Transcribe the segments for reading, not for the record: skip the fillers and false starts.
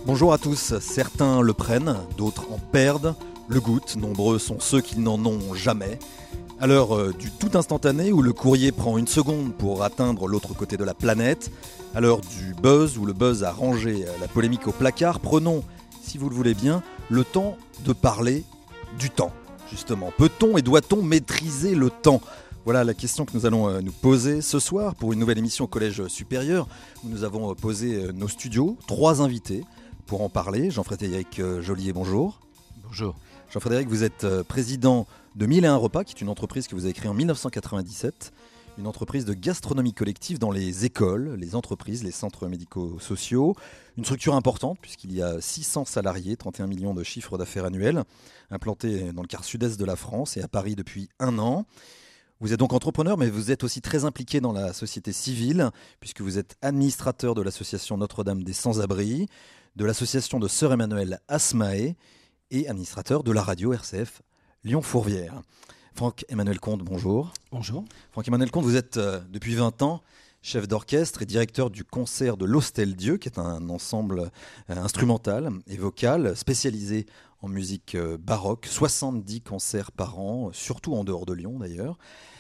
Bonjour à tous, certains le prennent, d'autres en perdent, le goûtent, nombreux sont ceux qui n'en ont jamais. À l'heure du tout instantané où le courrier prend une seconde pour atteindre l'autre côté de la planète, à l'heure du buzz où le buzz a rangé la polémique au placard, prenons, si vous le voulez bien, le temps de parler du temps. Justement, peut-on et doit-on maîtriser le temps ? Voilà la question que nous allons nous poser ce soir pour une nouvelle émission au Collège supérieur où nous avons posé nos studios, 3 invités pour en parler. Jean-Frédéric Joliet, bonjour. Bonjour. Jean-Frédéric, vous êtes président de 1001 repas, qui est une entreprise que vous avez créée en 1997, une entreprise de gastronomie collective dans les écoles, les entreprises, les centres médico-sociaux, une structure importante puisqu'il y a 600 salariés, 31 millions de chiffres d'affaires annuels, implantés dans le quart sud-est de la France et à Paris depuis 1 an. Vous êtes donc entrepreneur, mais vous êtes aussi très impliqué dans la société civile, puisque vous êtes administrateur de l'association Notre-Dame des Sans-Abris, de l'association de Sœur Emmanuel Asmae et administrateur de la radio RCF Lyon-Fourvière. Franck-Emmanuel Comte, bonjour. Bonjour. Franck-Emmanuel Comte, vous êtes depuis 20 ans chef d'orchestre et directeur du concert de l'Hostel-Dieu, qui est un ensemble instrumental et vocal spécialisé en musique baroque, 70 concerts par an, surtout en dehors de Lyon d'ailleurs,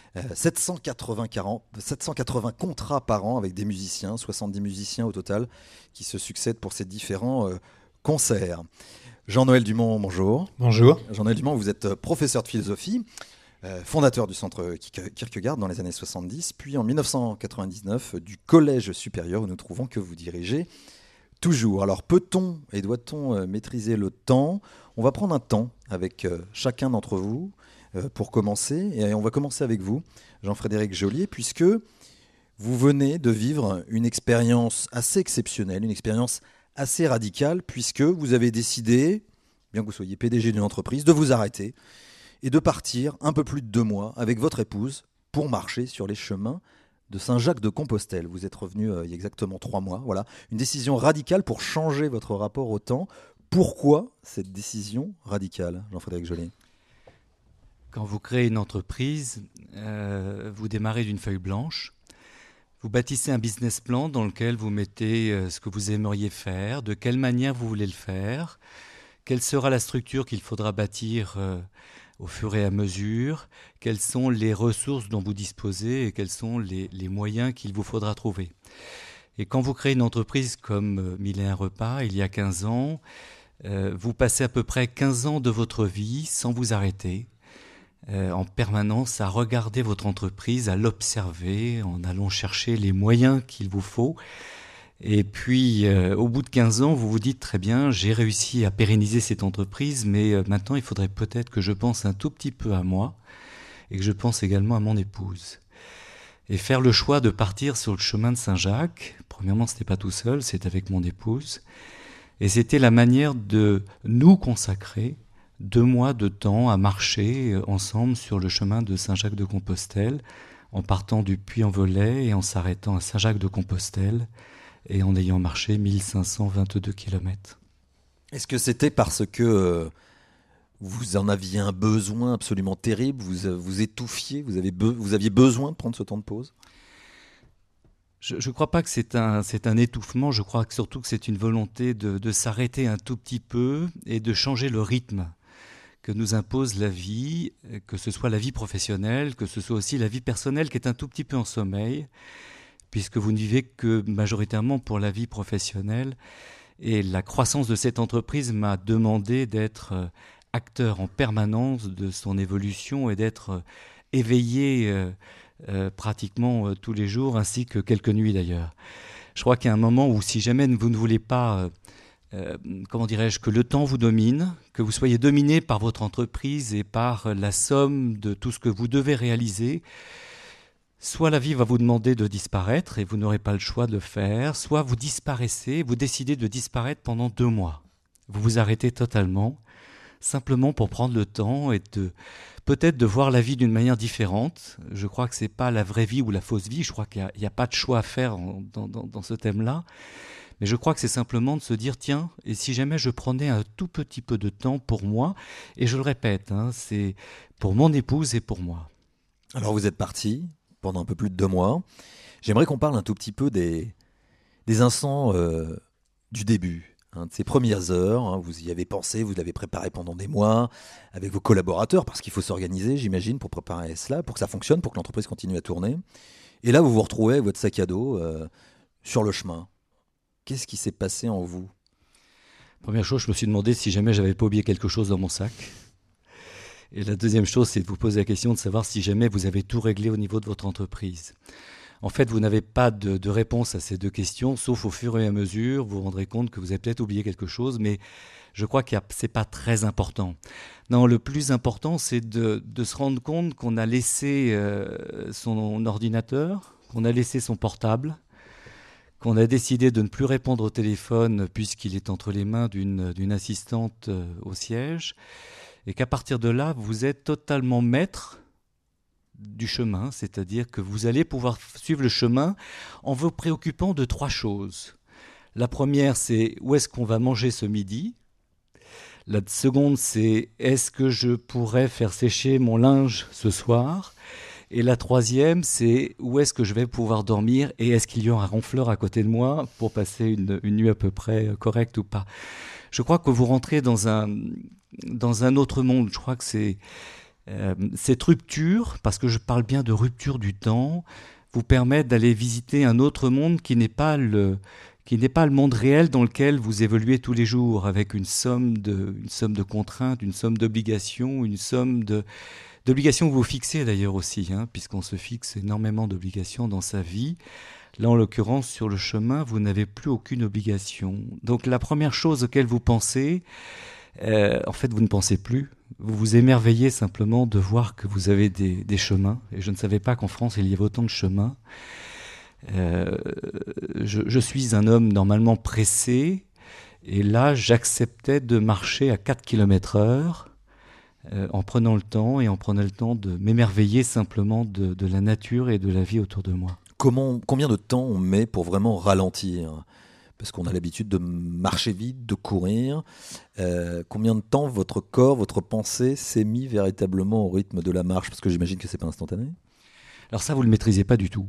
780 contrats par an avec des musiciens, 70 musiciens au total, qui se succèdent pour ces différents concerts. Jean-Noël Dumont, bonjour. Bonjour. Jean-Noël Dumont, vous êtes professeur de philosophie, fondateur du centre Kierkegaard dans les années 70, puis en 1999 du Collège supérieur où nous trouvons que vous dirigez toujours. Alors peut-on et doit-on maîtriser le temps ? On va prendre un temps avec chacun d'entre vous pour commencer. Et on va commencer avec vous, Jean-Frédéric Joliet, puisque vous venez de vivre une expérience assez exceptionnelle, une expérience assez radicale, puisque vous avez décidé, bien que vous soyez PDG d'une entreprise, de vous arrêter et de partir un peu plus de 2 mois avec votre épouse pour marcher sur les chemins de Saint-Jacques-de-Compostelle. Vous êtes revenu il y a exactement 3 mois. Voilà, une décision radicale pour changer votre rapport au temps. Pourquoi cette décision radicale, Jean-Frédéric Joliet ? Quand vous créez une entreprise, vous démarrez d'une feuille blanche. Vous bâtissez un business plan dans lequel vous mettez ce que vous aimeriez faire, de quelle manière vous voulez le faire, quelle sera la structure qu'il faudra bâtir au fur et à mesure, quelles sont les ressources dont vous disposez et quels sont les moyens qu'il vous faudra trouver. Et quand vous créez une entreprise comme 1001 repas, il y a 15 ans, vous passez à peu près 15 ans de votre vie sans vous arrêter, en permanence à regarder votre entreprise, à l'observer, en allant chercher les moyens qu'il vous faut. Et puis, au bout de 15 ans, vous vous dites très bien, j'ai réussi à pérenniser cette entreprise, mais maintenant, il faudrait peut-être que je pense un tout petit peu à moi et que je pense également à mon épouse. Et faire le choix de partir sur le chemin de Saint-Jacques, premièrement, ce n'était pas tout seul, c'est avec mon épouse. Et c'était la manière de nous consacrer 2 mois de temps à marcher ensemble sur le chemin de Saint-Jacques-de-Compostelle, en partant du Puy-en-Velay et en s'arrêtant à Saint-Jacques-de-Compostelle, et en ayant marché 1522 km. Est-ce que c'était parce que vous en aviez un besoin absolument terrible, vous étouffiez, vous aviez besoin de prendre ce temps de pause ? Je ne crois pas que c'est un étouffement, je crois surtout que c'est une volonté de s'arrêter un tout petit peu et de changer le rythme que nous impose la vie, que ce soit la vie professionnelle, que ce soit aussi la vie personnelle qui est un tout petit peu en sommeil, puisque vous ne vivez que majoritairement pour la vie professionnelle. Et la croissance de cette entreprise m'a demandé d'être acteur en permanence de son évolution et d'être éveillé pratiquement tous les jours, ainsi que quelques nuits d'ailleurs. Je crois qu'il y a un moment où si jamais vous ne voulez pas, que le temps vous domine, que vous soyez dominé par votre entreprise et par la somme de tout ce que vous devez réaliser, soit la vie va vous demander de disparaître et vous n'aurez pas le choix de le faire, soit vous disparaissez, vous décidez de disparaître pendant 2 mois. Vous vous arrêtez totalement, simplement pour prendre le temps et peut-être de voir la vie d'une manière différente. Je crois que ce n'est pas la vraie vie ou la fausse vie, je crois qu'il n'y a pas de choix à faire dans ce thème-là. Mais je crois que c'est simplement de se dire, tiens, et si jamais je prenais un tout petit peu de temps pour moi, et je le répète, c'est pour mon épouse et pour moi. Alors vous êtes parti pendant un peu plus de 2 mois. J'aimerais qu'on parle un tout petit peu des instants du début. de ces premières heures. Hein, vous y avez pensé, vous l'avez préparé pendant des mois avec vos collaborateurs, parce qu'il faut s'organiser, j'imagine, pour préparer cela, pour que ça fonctionne, pour que l'entreprise continue à tourner. Et là, vous vous retrouvez avec votre sac à dos sur le chemin. Qu'est-ce qui s'est passé en vous? Première chose, je me suis demandé si jamais j'avais pas oublié quelque chose dans mon sac. Et la deuxième chose, c'est de vous poser la question de savoir si jamais vous avez tout réglé au niveau de votre entreprise. En fait, vous n'avez pas de réponse à ces deux questions, sauf au fur et à mesure, vous vous rendrez compte que vous avez peut-être oublié quelque chose, mais je crois que ce n'est pas très important. Non, le plus important, c'est de se rendre compte qu'on a laissé son ordinateur, qu'on a laissé son portable, qu'on a décidé de ne plus répondre au téléphone puisqu'il est entre les mains d'une assistante au siège, et qu'à partir de là, vous êtes totalement maître du chemin, c'est-à-dire que vous allez pouvoir suivre le chemin en vous préoccupant de trois choses. La première, c'est où est-ce qu'on va manger ce midi ? La seconde, c'est est-ce que je pourrais faire sécher mon linge ce soir ? Et la troisième, c'est où est-ce que je vais pouvoir dormir et est-ce qu'il y aura un ronfleur à côté de moi pour passer une nuit à peu près correcte ou pas ? Je crois que vous rentrez dans un autre monde. Je crois que cette rupture, parce que je parle bien de rupture du temps, vous permet d'aller visiter un autre monde qui n'est pas le monde réel dans lequel vous évoluez tous les jours, avec une somme de contraintes, une somme d'obligations, une somme d'obligations que vous fixez d'ailleurs aussi, hein, puisqu'on se fixe énormément d'obligations dans sa vie. Là, en l'occurrence, sur le chemin, vous n'avez plus aucune obligation. Donc la première chose auquel vous pensez, en fait, vous ne pensez plus. Vous vous émerveillez simplement de voir que vous avez des chemins. Et je ne savais pas qu'en France, il y avait autant de chemins. Je suis un homme normalement pressé. Et là, j'acceptais de marcher à 4 km/h en prenant le temps de m'émerveiller simplement de la nature et de la vie autour de moi. Combien de temps on met pour vraiment ralentir ? Parce qu'on a l'habitude de marcher vite, de courir. Combien de temps votre corps, votre pensée s'est mis véritablement au rythme de la marche ? Parce que j'imagine que ce n'est pas instantané. Alors ça, vous ne le maîtrisez pas du tout.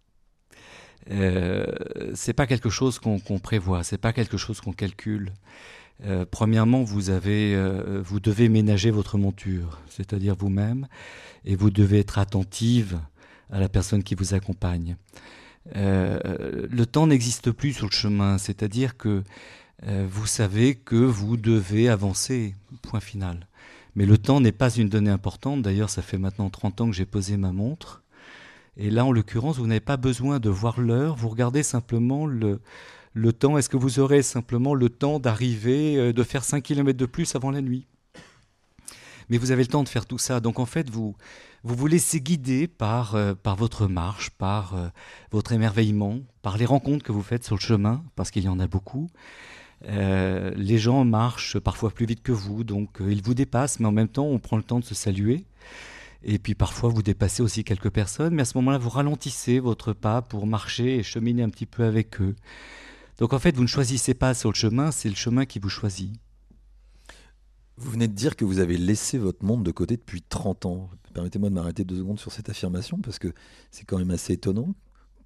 C'est pas quelque chose qu'on prévoit, c'est pas quelque chose qu'on calcule. Premièrement, vous devez ménager votre monture, c'est-à-dire vous-même, et vous devez être attentive à la personne qui vous accompagne. Le temps n'existe plus sur le chemin, c'est-à-dire que vous savez que vous devez avancer, point final. Mais le temps n'est pas une donnée importante, d'ailleurs ça fait maintenant 30 ans que j'ai posé ma montre, et là en l'occurrence vous n'avez pas besoin de voir l'heure, vous regardez simplement le temps, est-ce que vous aurez simplement le temps d'arriver, de faire 5 km de plus avant la nuit ? Mais vous avez le temps de faire tout ça, donc en fait vous vous laissez guider par votre marche, par votre émerveillement, par les rencontres que vous faites sur le chemin, parce qu'il y en a beaucoup. Les gens marchent parfois plus vite que vous, donc ils vous dépassent, mais en même temps on prend le temps de se saluer. Et puis parfois vous dépassez aussi quelques personnes, mais à ce moment-là vous ralentissez votre pas pour marcher et cheminer un petit peu avec eux. Donc en fait vous ne choisissez pas sur le chemin, c'est le chemin qui vous choisit. Vous venez de dire que vous avez laissé votre monde de côté depuis 30 ans. Permettez-moi de m'arrêter 2 secondes sur cette affirmation, parce que c'est quand même assez étonnant. Pourquoi ?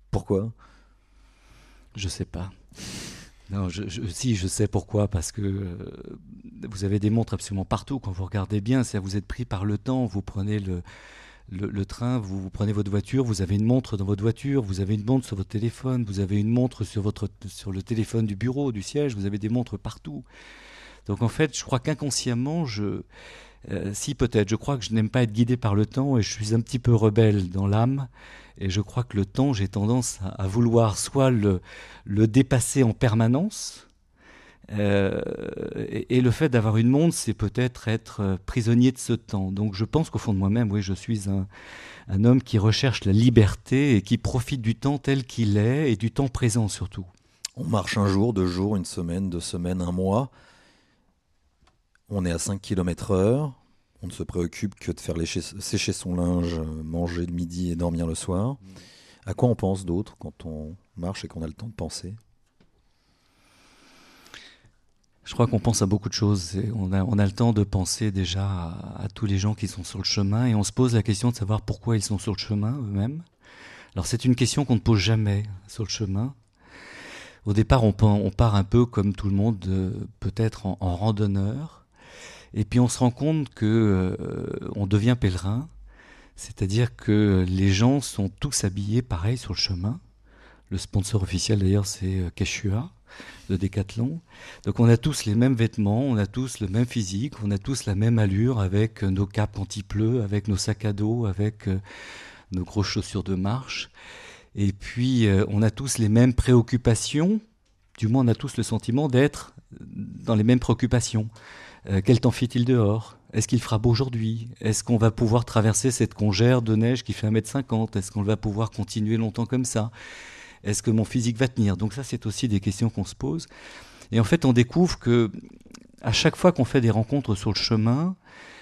Je sais pas. Non, si, je sais pourquoi, parce que vous avez des montres absolument partout. Quand vous regardez bien, c'est-à-dire vous êtes pris par le temps, vous prenez le train, vous prenez votre voiture, vous avez une montre dans votre voiture, vous avez une montre sur votre téléphone, vous avez une montre sur le téléphone du bureau, du siège, vous avez des montres partout. Donc en fait, je crois qu'inconsciemment, si peut-être, je crois que je n'aime pas être guidé par le temps et je suis un petit peu rebelle dans l'âme. Et je crois que le temps, j'ai tendance à vouloir soit le dépasser en permanence. Et le fait d'avoir une montre, c'est peut-être être prisonnier de ce temps. Donc je pense qu'au fond de moi-même, oui, je suis un homme qui recherche la liberté et qui profite du temps tel qu'il est et du temps présent surtout. On marche un jour, 2 jours, une semaine, 2 semaines, un mois. On est à 5 km/h. On ne se préoccupe que de faire sécher son linge, manger le midi et dormir le soir. À quoi on pense d'autre quand on marche et qu'on a le temps de penser ? Je crois qu'on pense à beaucoup de choses. On a le temps de penser déjà à tous les gens qui sont sur le chemin et on se pose la question de savoir pourquoi ils sont sur le chemin eux-mêmes. Alors c'est une question qu'on ne pose jamais sur le chemin. Au départ, on part un peu comme tout le monde, peut-être en randonneur. Et puis on se rend compte que on devient pèlerin. C'est-à-dire que les gens sont tous habillés pareil sur le chemin. Le sponsor officiel d'ailleurs c'est Quechua de Decathlon. Donc on a tous les mêmes vêtements, on a tous le même physique, on a tous la même allure avec nos capes anti-pleu, avec nos sacs à dos, avec nos grosses chaussures de marche. Et puis on a tous les mêmes préoccupations, du moins on a tous le sentiment d'être dans les mêmes préoccupations. Quel temps fait-il dehors ? Est-ce qu'il fera beau aujourd'hui ? Est-ce qu'on va pouvoir traverser cette congère de neige qui fait 1,50 m ? Est-ce qu'on va pouvoir continuer longtemps comme ça ? Est-ce que mon physique va tenir ? Donc ça, c'est aussi des questions qu'on se pose. Et en fait, on découvre que à chaque fois qu'on fait des rencontres sur le chemin,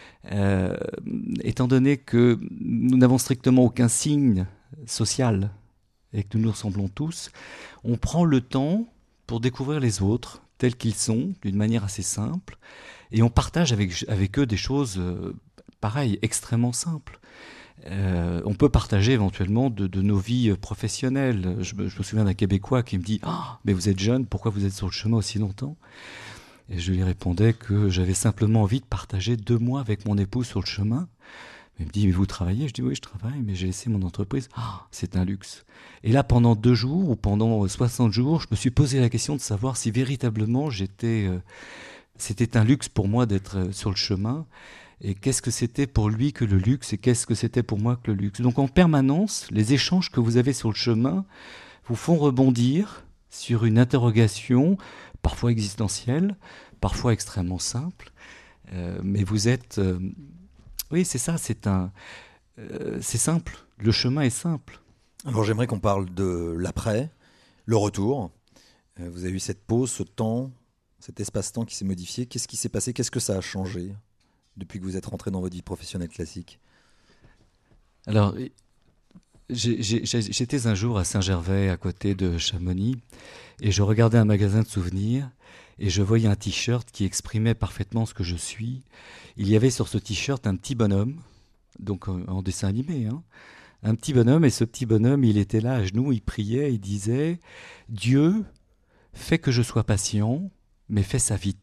étant donné que nous n'avons strictement aucun signe social et que nous nous ressemblons tous, on prend le temps pour découvrir les autres tels qu'ils sont, d'une manière assez simple, et on partage avec eux des choses, pareilles, extrêmement simples. On peut partager éventuellement de nos vies professionnelles. Je me souviens d'un Québécois qui me dit « Ah, mais vous êtes jeune, pourquoi vous êtes sur le chemin aussi longtemps ?» Et je lui répondais que j'avais simplement envie de partager 2 mois avec mon épouse sur le chemin. Il me dit « Mais vous travaillez ?» Je dis « Oui, je travaille, mais j'ai laissé mon entreprise. Ah, c'est un luxe. » Et là, pendant 2 jours ou pendant 60 jours, je me suis posé la question de savoir si véritablement c'était un luxe pour moi d'être sur le chemin. Et qu'est-ce que c'était pour lui que le luxe et qu'est-ce que c'était pour moi que le luxe. Donc en permanence, les échanges que vous avez sur le chemin vous font rebondir sur une interrogation parfois existentielle, parfois extrêmement simple. Mais vous êtes... oui, c'est ça, c'est simple. Le chemin est simple. Alors j'aimerais qu'on parle de l'après, le retour. Vous avez eu cette pause, ce temps, cet espace-temps qui s'est modifié. Qu'est-ce qui s'est passé ? Qu'est-ce que ça a changé depuis que vous êtes rentré dans votre vie professionnelle classique ? Alors, j'étais un jour à Saint-Gervais, à côté de Chamonix, et je regardais un magasin de souvenirs, et je voyais un t-shirt qui exprimait parfaitement ce que je suis. Il y avait sur ce t-shirt un petit bonhomme, donc en dessin animé, hein, un petit bonhomme, et ce petit bonhomme, il était là à genoux, il priait, il disait « Dieu, fais que je sois patient, mais fais ça vite ».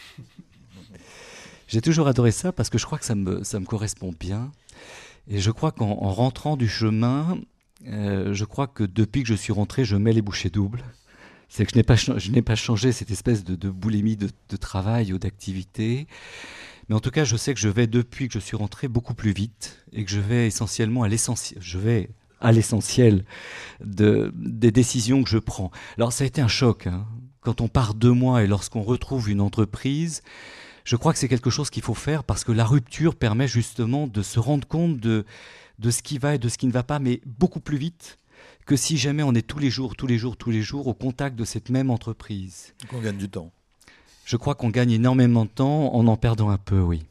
J'ai toujours adoré ça parce que je crois que ça me correspond bien. Et je crois qu'en rentrant du chemin, je crois que depuis que je suis rentré, je mets les bouchées doubles. C'est que je n'ai pas changé cette espèce de boulimie de travail ou d'activité. Mais en tout cas, je sais que je vais, depuis que je suis rentré, beaucoup plus vite et que je vais essentiellement à l'essentiel. Je vais à l'essentiel des décisions que je prends. Alors, ça a été un choc, hein. Quand on part 2 mois et lorsqu'on retrouve une entreprise, je crois que c'est quelque chose qu'il faut faire parce que la rupture permet justement de se rendre compte de ce qui va et de ce qui ne va pas, mais beaucoup plus vite que si jamais on est tous les jours au contact de cette même entreprise. Donc on gagne du temps. Je crois qu'on gagne énormément de temps en perdant un peu, oui.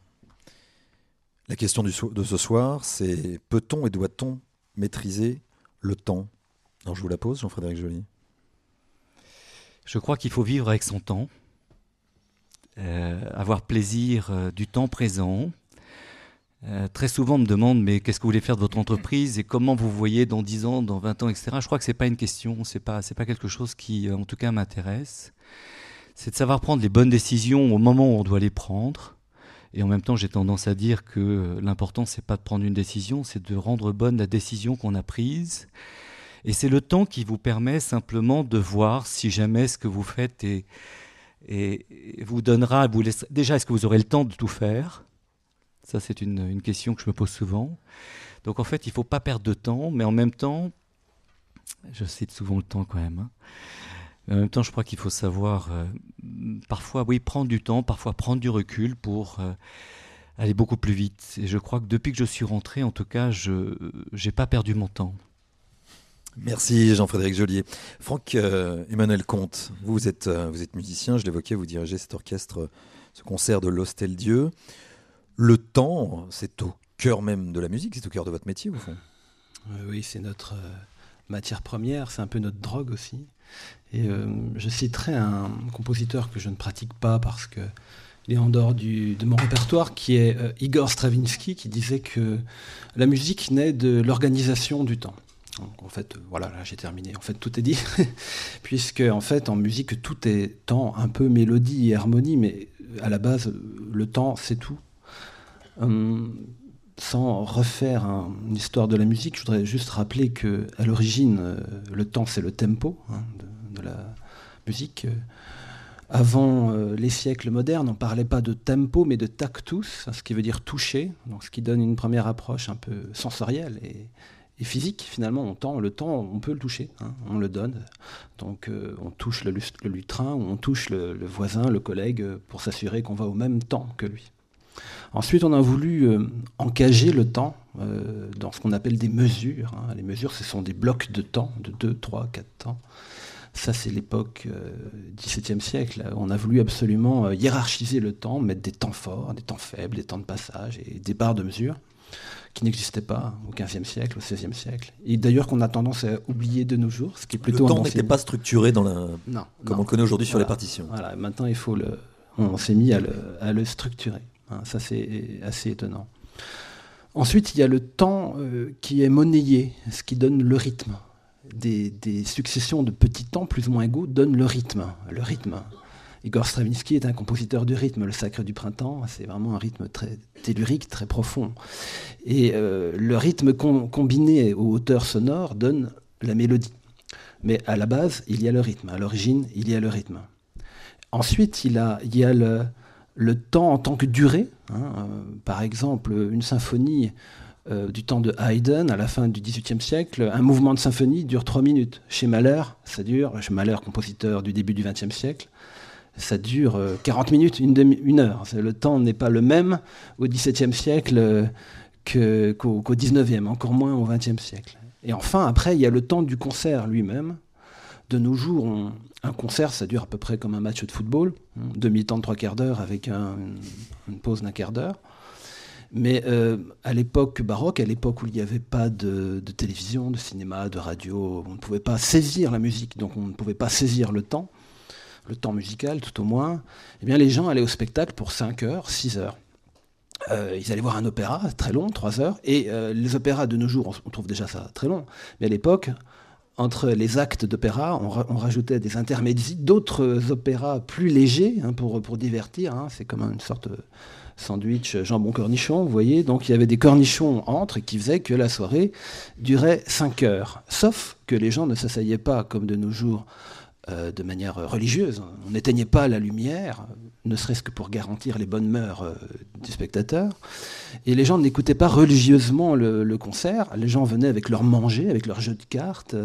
La question de ce soir, c'est peut-on et doit-on maîtriser le temps ? Alors je vous la pose, Jean-Frédéric Joly. Je crois qu'il faut vivre avec son temps, avoir plaisir du temps présent. Très souvent, on me demande mais qu'est-ce que vous voulez faire de votre entreprise et comment vous voyez dans 10 ans, dans 20 ans, etc. Je crois que c'est pas une question, c'est pas quelque chose qui, en tout cas, m'intéresse. C'est de savoir prendre les bonnes décisions au moment où on doit les prendre. Et en même temps, j'ai tendance à dire que l'important, c'est pas de prendre une décision, c'est de rendre bonne la décision qu'on a prise. Et c'est le temps qui vous permet simplement de voir si jamais ce que vous faites et vous donnera, déjà, est-ce que vous aurez le temps de tout faire ? Ça, c'est une question que je me pose souvent. Donc, en fait, il ne faut pas perdre de temps, mais en même temps, je cite souvent le temps quand même, hein, mais en même temps, je crois qu'il faut savoir, parfois, oui, prendre du temps, parfois prendre du recul pour aller beaucoup plus vite. Et je crois que depuis que je suis rentré, en tout cas, je n'ai pas perdu mon temps. Merci Jean-Frédéric Joly. Franck Emmanuel Comte, vous êtes musicien, je l'évoquais, vous dirigez cet orchestre, ce concert de l'Hostel Dieu. Le temps, c'est au cœur même de la musique, c'est au cœur de votre métier au fond. Oui, c'est notre matière première, c'est un peu notre drogue aussi. Et je citerai un compositeur que je ne pratique pas parce qu'il est en dehors de mon répertoire, qui est Igor Stravinsky, qui disait que la musique naît de l'organisation du temps. Donc, en fait, voilà, là j'ai terminé. En fait, tout est dit, puisque en fait, en musique, tout est temps, un peu mélodie et harmonie, mais à la base, le temps, c'est tout. Sans refaire une histoire de la musique, je voudrais juste rappeler que à l'origine, le temps, c'est le tempo de la musique. Avant les siècles modernes, on ne parlait pas de tempo, mais de tactus, ce qui veut dire toucher, donc ce qui donne une première approche un peu sensorielle et physique. Finalement, le temps, on peut le toucher, on le donne. Donc on touche le lutrin, ou on touche le voisin, le collègue, pour s'assurer qu'on va au même temps que lui. Ensuite, on a voulu encager le temps dans ce qu'on appelle des mesures. Les mesures, ce sont des blocs de temps, de 2, 3, 4 temps. Ça, c'est l'époque XVIIe siècle. On a voulu absolument hiérarchiser le temps, mettre des temps forts, des temps faibles, des temps de passage et des barres de mesure qui n'existaient pas au XVe siècle, au XVIe siècle. Et d'ailleurs qu'on a tendance à oublier de nos jours, ce qui est plutôt le temps n'était pas structuré comme on le connaît aujourd'hui sur les partitions. Voilà, maintenant, on s'est mis à le structurer. Ça, c'est assez étonnant. Ensuite, il y a le temps qui est monnayé, ce qui donne le rythme. Des successions de petits temps plus ou moins égaux donnent le rythme. Le rythme. Igor Stravinsky est un compositeur de rythme. Le Sacre du printemps, c'est vraiment un rythme très tellurique, très profond. Et le rythme combiné aux hauteurs sonores donne la mélodie. Mais à la base, il y a le rythme. À l'origine, il y a le rythme. Ensuite, il y a le temps en tant que durée. Par exemple, une symphonie du temps de Haydn, à la fin du XVIIIe siècle, un mouvement de symphonie dure 3 minutes. Chez Mahler, Mahler, compositeur du début du XXe siècle, ça dure 40 minutes, une heure. Le temps n'est pas le même au XVIIe siècle qu'au XIXe, encore moins au XXe siècle. Et enfin, après, il y a le temps du concert lui-même. De nos jours, un concert, ça dure à peu près comme un match de football, demi-temps de 3/4 d'heure avec une pause d'un quart d'heure. Mais à l'époque baroque, à l'époque où il n'y avait pas de télévision, de cinéma, de radio, on ne pouvait pas saisir la musique, donc on ne pouvait pas saisir le temps musical tout au moins, eh bien les gens allaient au spectacle pour 5 heures, 6 heures. Ils allaient voir un opéra très long, 3 heures, et les opéras de nos jours, on trouve déjà ça très long, mais à l'époque, entre les actes d'opéra, on rajoutait des intermédiaires, d'autres opéras plus légers pour divertir, c'est comme une sorte de sandwich jambon-cornichon, vous voyez. Donc il y avait des cornichons entre qui faisaient que la soirée durait 5 heures. Sauf que les gens ne s'asseyaient pas comme de nos jours de manière religieuse. On n'éteignait pas la lumière, ne serait-ce que pour garantir les bonnes mœurs du spectateur. Et les gens n'écoutaient pas religieusement le concert. Les gens venaient avec leur manger, avec leur jeu de cartes.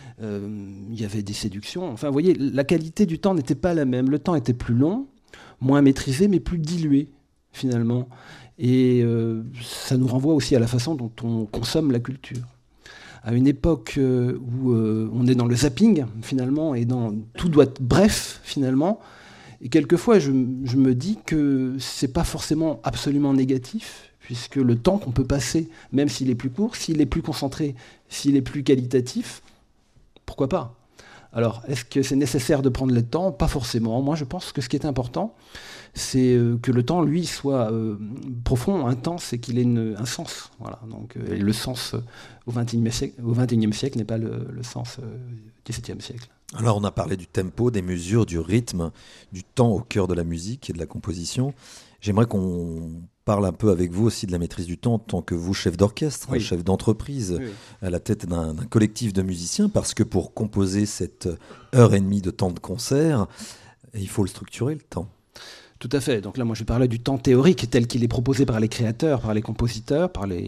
Il y avait des séductions. Enfin, vous voyez, la qualité du temps n'était pas la même. Le temps était plus long, moins maîtrisé, mais plus dilué, finalement. Et ça nous renvoie aussi à la façon dont on consomme la culture. À une époque où on est dans le zapping, finalement, et tout doit être bref, finalement. Et quelquefois, je me dis que c'est pas forcément absolument négatif, puisque le temps qu'on peut passer, même s'il est plus court, s'il est plus concentré, s'il est plus qualitatif, pourquoi pas ? Alors, est-ce que c'est nécessaire de prendre le temps ? Pas forcément. Moi, je pense que ce qui est important, c'est que le temps, lui, soit profond, intense, et qu'il ait un sens. Voilà. Donc, et le sens au XXIe siècle n'est pas le sens du XVIIe siècle. Alors, on a parlé du tempo, des mesures, du rythme, du temps au cœur de la musique et de la composition. J'aimerais qu'on parle un peu avec vous aussi de la maîtrise du temps en tant que vous, chef d'orchestre, oui, chef d'entreprise, oui, à la tête d'un collectif de musiciens, parce que pour composer cette heure et demie de temps de concert, il faut le structurer, le temps. Tout à fait. Donc là, moi, je parlais du temps théorique tel qu'il est proposé par les créateurs, par les compositeurs,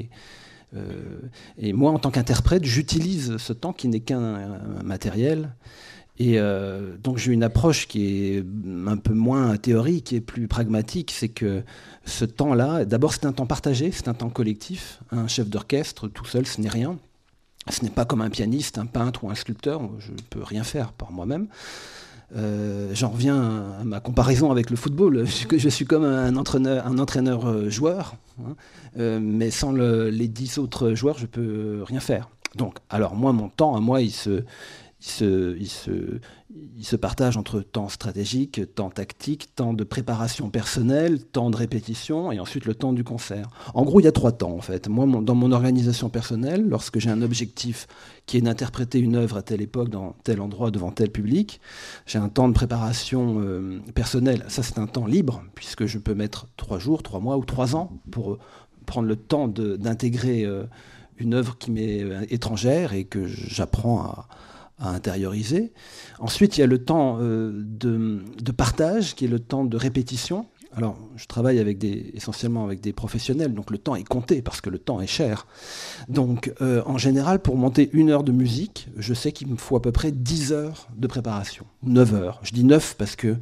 et moi, en tant qu'interprète, j'utilise ce temps qui n'est qu'un matériel. Et donc j'ai une approche qui est un peu moins théorique et plus pragmatique. C'est que ce temps-là, d'abord, c'est un temps partagé, c'est un temps collectif. Un chef d'orchestre, tout seul, ce n'est rien. Ce n'est pas comme un pianiste, un peintre ou un sculpteur. Je ne peux rien faire par moi-même. J'en reviens à ma comparaison avec le football. Je suis comme un entraîneur-joueur, mais sans les 10 autres joueurs, je ne peux rien faire. Donc, alors moi, mon temps, à moi, il se il se partage entre temps stratégique, temps tactique, temps de préparation personnelle, temps de répétition et ensuite le temps du concert. En gros, il y a 3 temps en fait. Moi, dans mon organisation personnelle, lorsque j'ai un objectif qui est d'interpréter une œuvre à telle époque, dans tel endroit, devant tel public, j'ai un temps de préparation personnelle. Ça, c'est un temps libre puisque je peux mettre 3 jours, 3 mois ou 3 ans pour prendre le temps d'intégrer une œuvre qui m'est étrangère et que j'apprends à intérioriser. Ensuite, il y a le temps de partage, qui est le temps de répétition. Alors, je travaille essentiellement avec des professionnels, donc le temps est compté, parce que le temps est cher. Donc, en général, pour monter 1 heure de musique, je sais qu'il me faut à peu près 10 heures de préparation, 9 heures. Je dis 9 parce que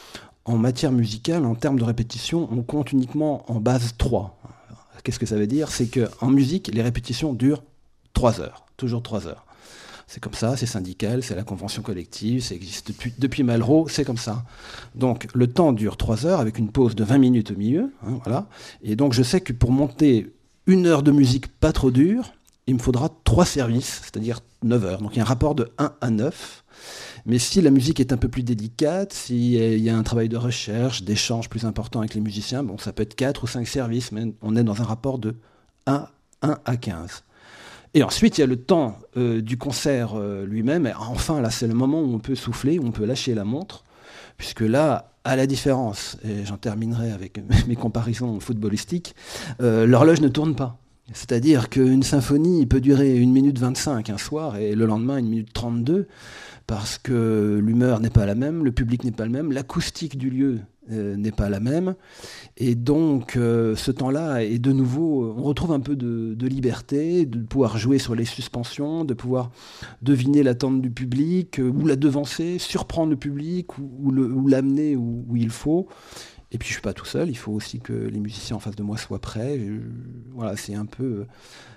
en matière musicale, en termes de répétition, on compte uniquement en base 3. Qu'est-ce que ça veut dire ? C'est qu'en musique, les répétitions durent 3 heures, toujours 3 heures. C'est comme ça, c'est syndical, c'est la convention collective, ça existe depuis Malraux, c'est comme ça. Donc le temps dure 3 heures avec une pause de 20 minutes au milieu. Voilà. Et donc je sais que pour monter 1 heure de musique pas trop dure, il me faudra 3 services, c'est-à-dire 9 heures. Donc il y a un rapport de 1 à 9. Mais si la musique est un peu plus délicate, s'il y a un travail de recherche, d'échange plus important avec les musiciens, bon, ça peut être 4 ou 5 services, mais on est dans un rapport de 1 à 15. Et ensuite, il y a le temps du concert lui-même. Et enfin, là, c'est le moment où on peut souffler, où on peut lâcher la montre, puisque là, à la différence, et j'en terminerai avec mes comparaisons footballistiques, l'horloge ne tourne pas. C'est-à-dire qu'une symphonie peut durer 1 minute 25 un soir, et le lendemain, 1 minute 32, parce que l'humeur n'est pas la même, le public n'est pas le même, l'acoustique du lieu n'est pas la même. Et donc, ce temps-là est de nouveau, on retrouve un peu de liberté, de pouvoir jouer sur les suspensions, de pouvoir deviner l'attente du public, ou la devancer, surprendre le public, ou l'amener où il faut. Et puis, je ne suis pas tout seul, il faut aussi que les musiciens en face de moi soient prêts. Voilà, c'est un peu...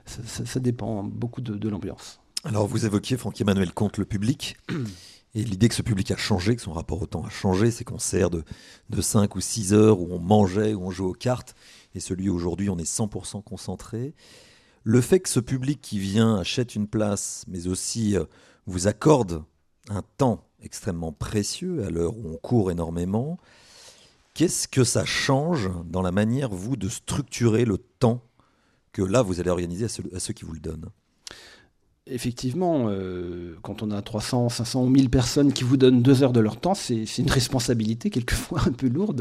Ça dépend beaucoup de l'ambiance. Alors, vous évoquiez, Franck-Emmanuel Comte, le public. Et l'idée que ce public a changé, que son rapport au temps a changé, ces concerts de 5 ou 6 heures où on mangeait, où on jouait aux cartes, et celui où aujourd'hui on est 100% concentré. Le fait que ce public qui vient, achète une place, mais aussi vous accorde un temps extrêmement précieux à l'heure où on court énormément, qu'est-ce que ça change dans la manière, vous, de structurer le temps que là vous allez organiser à ceux qui vous le donnent ? Effectivement, quand on a 300, 500 ou 1000 personnes qui vous donnent 2 heures de leur temps, c'est une responsabilité quelquefois un peu lourde.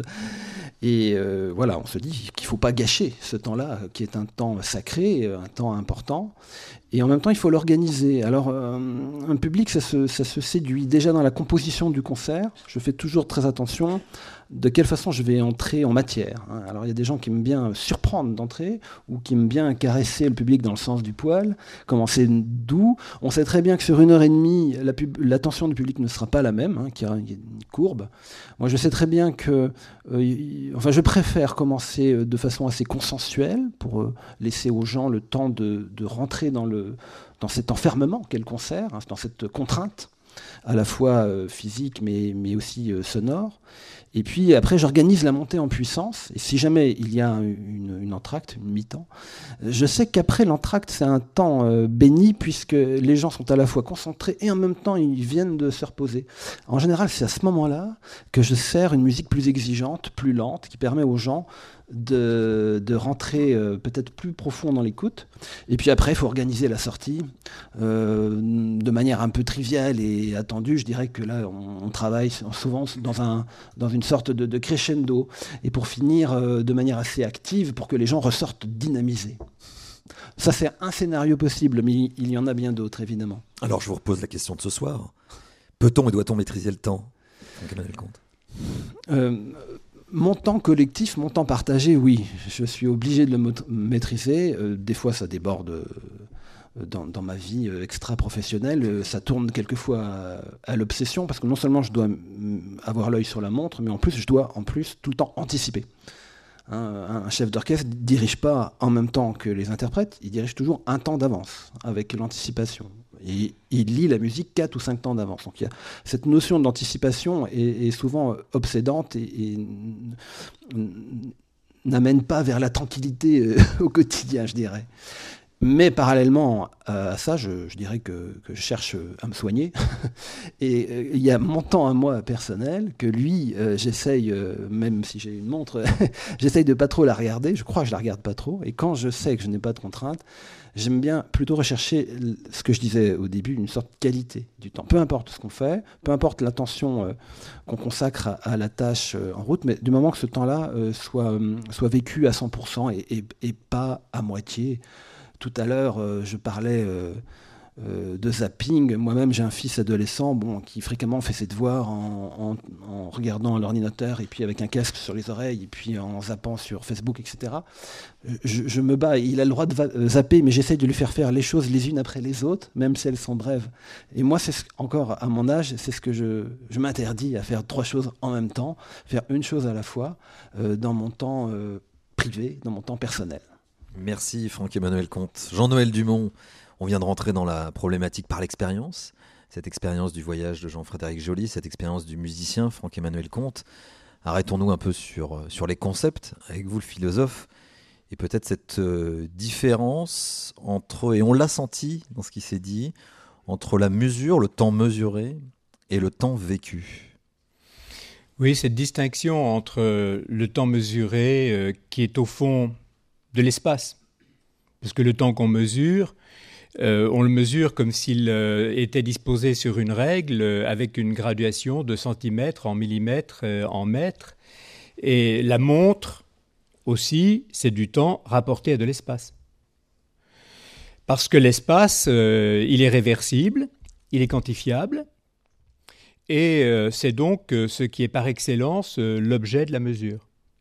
Et voilà, on se dit qu'il ne faut pas gâcher ce temps-là, qui est un temps sacré, un temps important. Et en même temps, il faut l'organiser. Alors, un public, ça se séduit déjà dans la composition du concert. Je fais toujours très attention de quelle façon je vais entrer en matière. Alors, il y a des gens qui aiment bien surprendre d'entrée ou qui aiment bien caresser le public dans le sens du poil, commencer doux. On sait très bien que sur 1h30, l'attention du public ne sera pas la même, qu'il y aura une courbe. Moi, je sais très bien que... je préfère commencer de façon assez consensuelle pour laisser aux gens le temps de rentrer dans cet enfermement qu'est le concert, dans cette contrainte, à la fois physique mais aussi sonore. Et puis après, j'organise la montée en puissance. Et si jamais il y a une entracte, une mi-temps, je sais qu'après l'entracte, c'est un temps béni puisque les gens sont à la fois concentrés et en même temps, ils viennent de se reposer. En général, c'est à ce moment-là que je sers une musique plus exigeante, plus lente, qui permet aux gens de rentrer peut-être plus profond dans l'écoute. Et puis après, il faut organiser la sortie de manière un peu triviale et attendue. Je dirais que là, on travaille souvent dans une sorte de crescendo. Et pour finir de manière assez active, pour que les gens ressortent dynamisés. Ça, c'est un scénario possible, mais il y en a bien d'autres, évidemment. Alors, je vous repose la question de ce soir. Peut-on et doit-on maîtriser le temps, Franck-Emmanuel Comte ? Mon temps collectif, mon temps partagé, oui. Je suis obligé de le maîtriser. Des fois, ça déborde dans ma vie extra-professionnelle. Ça tourne quelquefois à l'obsession, parce que non seulement je dois avoir l'œil sur la montre, mais en plus, je dois tout le temps anticiper. Un chef d'orchestre ne dirige pas en même temps que les interprètes, il dirige toujours un temps d'avance, avec l'anticipation. Et il lit la musique 4 ou 5 temps d'avance. Donc il y a cette notion d'anticipation est souvent obsédante et n'amène pas vers la tranquillité au quotidien, je dirais. Mais parallèlement à ça, je dirais que je cherche à me soigner. Et il y a mon temps à moi personnel que lui, j'essaye, même si j'ai une montre, j'essaye de pas trop la regarder. Je crois que je la regarde pas trop. Et quand je sais que je n'ai pas de contraintes, j'aime bien plutôt rechercher ce que je disais au début, une sorte de qualité du temps. Peu importe ce qu'on fait, peu importe l'attention qu'on consacre à la tâche en route, mais du moment que ce temps-là soit vécu à 100% et pas à moitié. Tout à l'heure, je parlais de zapping. Moi-même, j'ai un fils adolescent qui fréquemment fait ses devoirs en regardant l'ordinateur et puis avec un casque sur les oreilles et puis en zappant sur Facebook, etc. Je me bats. Il a le droit de zapper, mais j'essaye de lui faire les choses les unes après les autres, même si elles sont brèves. Et moi, encore à mon âge, c'est ce que je m'interdis à faire 3 choses en même temps, faire une chose à la fois dans mon temps privé, dans mon temps personnel. Merci Franck-Emmanuel Comte. Jean-Noël Dumont, on vient de rentrer dans la problématique par l'expérience. Cette expérience du voyage de Jean-Frédéric Joly, cette expérience du musicien Franck-Emmanuel Comte. Arrêtons-nous un peu sur les concepts, avec vous le philosophe, et peut-être cette différence entre, et on l'a senti dans ce qui s'est dit, entre la mesure, le temps mesuré, et le temps vécu. Oui, cette distinction entre le temps mesuré, qui est au fond de l'espace. Parce que le temps qu'on mesure, on le mesure comme s'il était disposé sur une règle avec une graduation de centimètres en millimètres en mètres. Et la montre aussi, c'est du temps rapporté à de l'espace. Parce que l'espace, il est réversible, il est quantifiable, et c'est donc ce qui est par excellence l'objet de la mesure.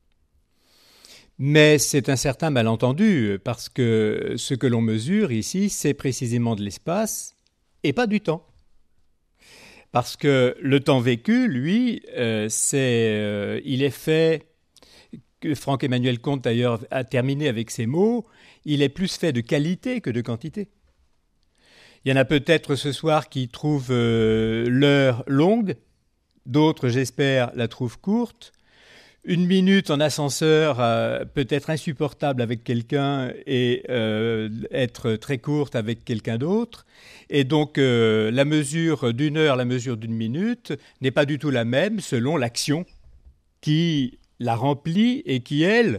Mais c'est un certain malentendu, parce que ce que l'on mesure ici, c'est précisément de l'espace et pas du temps. Parce que le temps vécu, lui, il est fait, que Franck-Emmanuel Comte d'ailleurs a terminé avec ces mots, il est plus fait de qualité que de quantité. Il y en a peut-être ce soir qui trouvent l'heure longue, d'autres, j'espère, la trouvent courte. 1 minute en ascenseur peut être insupportable avec quelqu'un et être très courte avec quelqu'un d'autre. Et donc la mesure d'1 heure, la mesure d'1 minute n'est pas du tout la même selon l'action qui la remplit et qui, elle,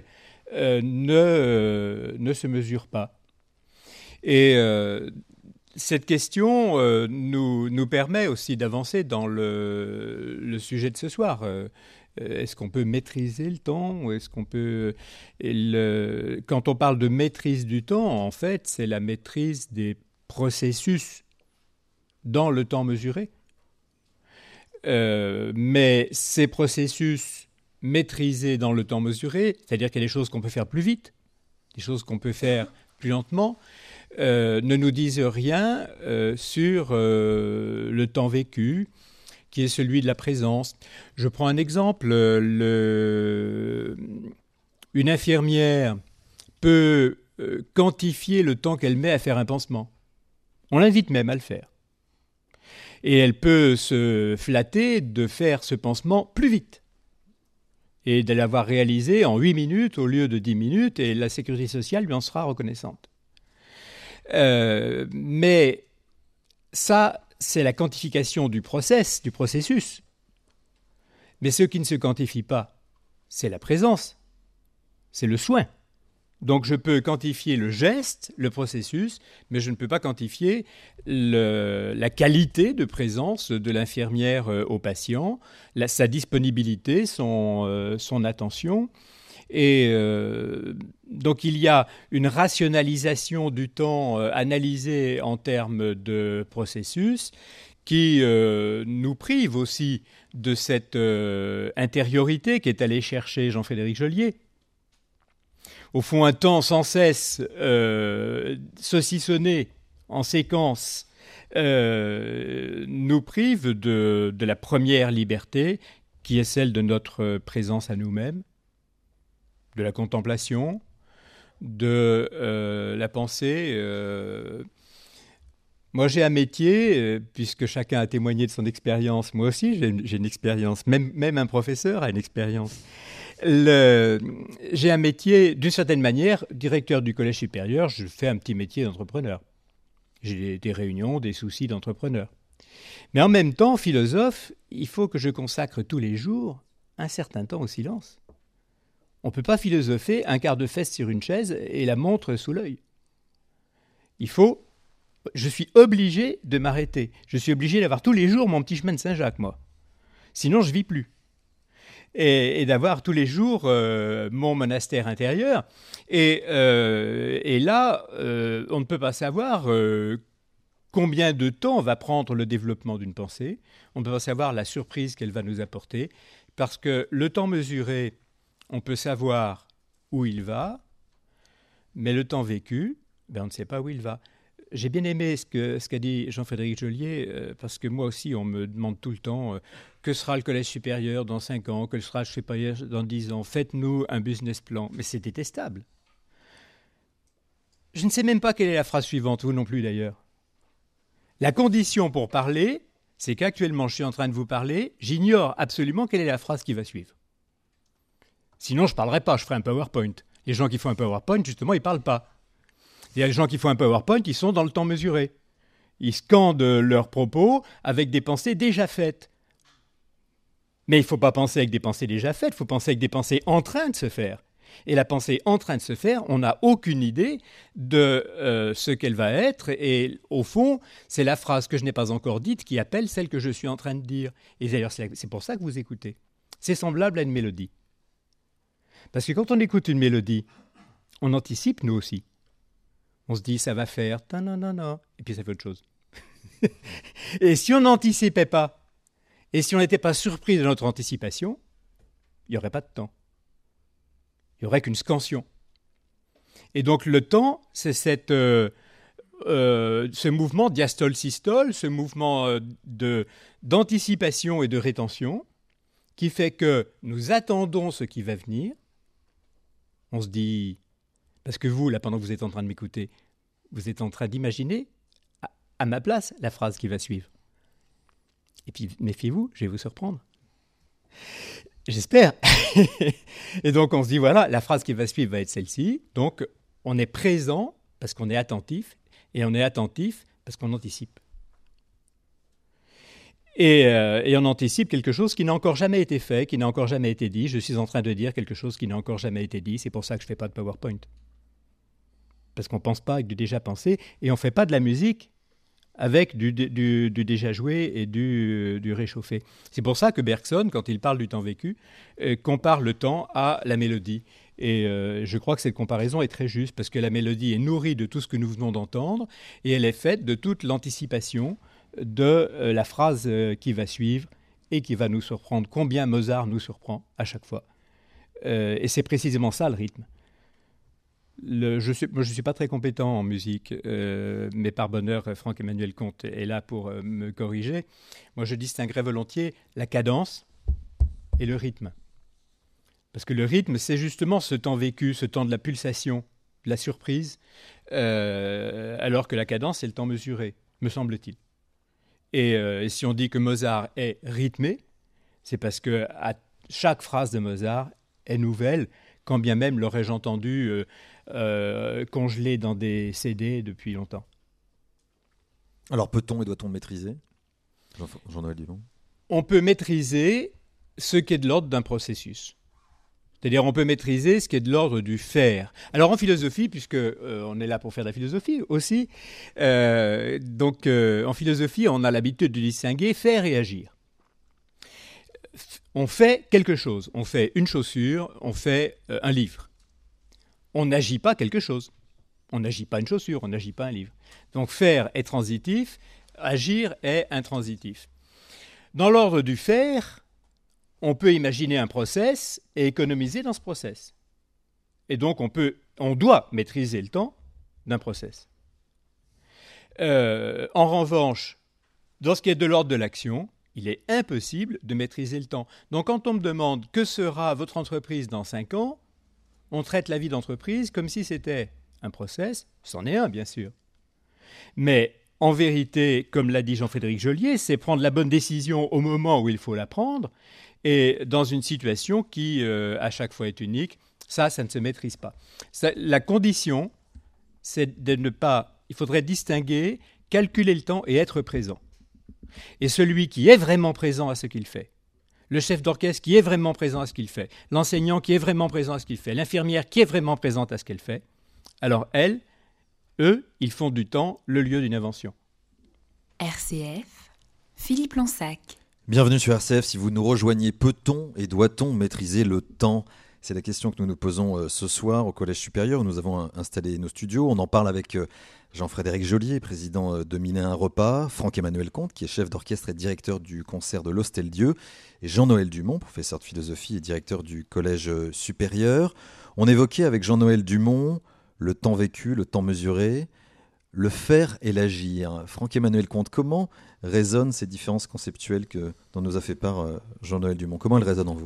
ne se mesure pas. Et cette question nous permet aussi d'avancer dans le sujet de ce soir. Est-ce qu'on peut maîtriser le temps ou est-ce qu'on peut... Quand on parle de maîtrise du temps, en fait, c'est la maîtrise des processus dans le temps mesuré. Mais ces processus maîtrisés dans le temps mesuré, c'est-à-dire qu'il y a des choses qu'on peut faire plus vite, des choses qu'on peut faire plus lentement, ne nous disent rien sur le temps vécu, qui est celui de la présence. Je prends un exemple. Une infirmière peut quantifier le temps qu'elle met à faire un pansement. On l'invite même à le faire. Et elle peut se flatter de faire ce pansement plus vite et de l'avoir réalisé en 8 minutes au lieu de 10 minutes, et la sécurité sociale lui en sera reconnaissante. Mais ça, c'est la quantification du processus. Mais ce qui ne se quantifie pas, c'est la présence, c'est le soin. Donc je peux quantifier le geste, le processus, mais je ne peux pas quantifier la qualité de présence de l'infirmière au patient, sa disponibilité, son attention. Et donc il y a une rationalisation du temps analysé en termes de processus qui nous prive aussi de cette intériorité qu'est allé chercher Jean-Frédéric Joly. Au fond, un temps sans cesse saucissonné en séquence nous prive de la première liberté qui est celle de notre présence à nous-mêmes, de la contemplation, de la pensée. Moi, j'ai un métier, puisque chacun a témoigné de son expérience. Moi aussi, j'ai une expérience. Même un professeur a une expérience. J'ai un métier, d'une certaine manière, directeur du collège supérieur, je fais un petit métier d'entrepreneur. J'ai des réunions, des soucis d'entrepreneur. Mais en même temps, philosophe, il faut que je consacre tous les jours un certain temps au silence. On ne peut pas philosopher un quart de fesse sur une chaise et la montre sous l'œil. Je suis obligé de m'arrêter. Je suis obligé d'avoir tous les jours mon petit chemin de Saint-Jacques, moi. Sinon, je ne vis plus. Et d'avoir tous les jours mon monastère intérieur. Et là, on ne peut pas savoir combien de temps va prendre le développement d'une pensée. On ne peut pas savoir la surprise qu'elle va nous apporter. Parce que le temps mesuré, on peut savoir où il va, mais le temps vécu, on ne sait pas où il va. J'ai bien aimé ce qu'a dit Jean-Frédéric Joliet, parce que moi aussi, on me demande tout le temps que sera le collège supérieur dans 5 ans, que sera le supérieur dans 10 ans. Faites-nous un business plan. Mais c'est détestable. Je ne sais même pas quelle est la phrase suivante, vous non plus d'ailleurs. La condition pour parler, c'est qu'actuellement je suis en train de vous parler, j'ignore absolument quelle est la phrase qui va suivre. Sinon, je ne parlerai pas, je ferai un PowerPoint. Les gens qui font un PowerPoint, justement, ils ne parlent pas. Il y a des gens qui font un PowerPoint, ils sont dans le temps mesuré. Ils scandent leurs propos avec des pensées déjà faites. Mais il ne faut pas penser avec des pensées déjà faites, il faut penser avec des pensées en train de se faire. Et la pensée en train de se faire, on n'a aucune idée de ce qu'elle va être. Et au fond, c'est la phrase que je n'ai pas encore dite qui appelle celle que je suis en train de dire. Et d'ailleurs, c'est pour ça que vous écoutez. C'est semblable à une mélodie. Parce que quand on écoute une mélodie, on anticipe nous aussi. On se dit, ça va faire ta-na-na-na, et puis ça fait autre chose. Et si on n'anticipait pas, et si on n'était pas surpris de notre anticipation, il n'y aurait pas de temps. Il n'y aurait qu'une scansion. Et donc le temps, c'est ce mouvement diastole-systole, ce mouvement d'anticipation et de rétention, qui fait que nous attendons ce qui va venir. On se dit... Parce que vous, là, pendant que vous êtes en train de m'écouter, vous êtes en train d'imaginer, à ma place, la phrase qui va suivre. Et puis, méfiez-vous, je vais vous surprendre. J'espère. Et donc, on se dit, voilà, la phrase qui va suivre va être celle-ci. Donc, on est présent parce qu'on est attentif, et on est attentif parce qu'on anticipe. Et on anticipe quelque chose qui n'a encore jamais été fait, qui n'a encore jamais été dit. Je suis en train de dire quelque chose qui n'a encore jamais été dit. C'est pour ça que je ne fais pas de PowerPoint. Parce qu'on ne pense pas avec du déjà pensé, et on ne fait pas de la musique avec du déjà joué et du réchauffé. C'est pour ça que Bergson, quand il parle du temps vécu, compare le temps à la mélodie. Et je crois que cette comparaison est très juste, parce que la mélodie est nourrie de tout ce que nous venons d'entendre, et elle est faite de toute l'anticipation de la phrase qui va suivre et qui va nous surprendre. Combien Mozart nous surprend à chaque fois. Et c'est précisément ça le rythme. Je suis pas très compétent en musique, mais par bonheur, Franck-Emmanuel Comte est là pour me corriger. Moi, je distinguerais volontiers la cadence et le rythme. Parce que le rythme, c'est justement ce temps vécu, ce temps de la pulsation, de la surprise, alors que la cadence, c'est le temps mesuré, me semble-t-il. Et si on dit que Mozart est rythmé, c'est parce que à chaque phrase de Mozart est nouvelle, quand bien même l'aurais-je entendu congelé dans des CD depuis longtemps. Alors peut-on et doit-on maîtriser, Jean-Noël Dulon ? On peut maîtriser ce qui est de l'ordre d'un processus. C'est-à-dire on peut maîtriser ce qui est de l'ordre du faire. Alors en philosophie, puisque on est là pour faire de la philosophie aussi, en philosophie, on a l'habitude de distinguer faire et agir. On fait quelque chose, on fait une chaussure, on fait un livre. On n'agit pas quelque chose. On n'agit pas une chaussure, on n'agit pas un livre. Donc faire est transitif, agir est intransitif. Dans l'ordre du faire, on peut imaginer un process et économiser dans ce process. Et donc on doit maîtriser le temps d'un process. En revanche, dans ce qui est de l'ordre de l'action, il est impossible de maîtriser le temps. Donc quand on me demande que sera votre entreprise dans 5 ans, on traite la vie d'entreprise comme si c'était un process, c'en est un bien sûr. Mais en vérité, comme l'a dit Jean-Frédéric Joliet, c'est prendre la bonne décision au moment où il faut la prendre, et dans une situation qui, à chaque fois, est unique. Ça ne se maîtrise pas. La condition, c'est de ne pas... Il faudrait distinguer, calculer le temps et être présent. Et celui qui est vraiment présent à ce qu'il fait, le chef d'orchestre qui est vraiment présent à ce qu'il fait, l'enseignant qui est vraiment présent à ce qu'il fait, l'infirmière qui est vraiment présente à ce qu'elle fait, alors eux, ils font du temps le lieu d'une invention. RCF, Philippe Lansac. Bienvenue sur RCF. Si vous nous rejoignez, peut-on et doit-on maîtriser le temps ? C'est la question que nous nous posons ce soir au Collège supérieur où nous avons installé nos studios. On en parle avec Jean-Frédéric Joliet, président de Mille et un repas, Franck-Emmanuel Comte, qui est chef d'orchestre et directeur du concert de l'Hostel-Dieu, et Jean-Noël Dumont, professeur de philosophie et directeur du Collège supérieur. On évoquait avec Jean-Noël Dumont le temps vécu, le temps mesuré, le faire et l'agir. Franck-Emmanuel Comte, comment résonnent ces différences conceptuelles dont nous a fait part Jean-Noël Dumont ? Comment elles résonnent en vous ?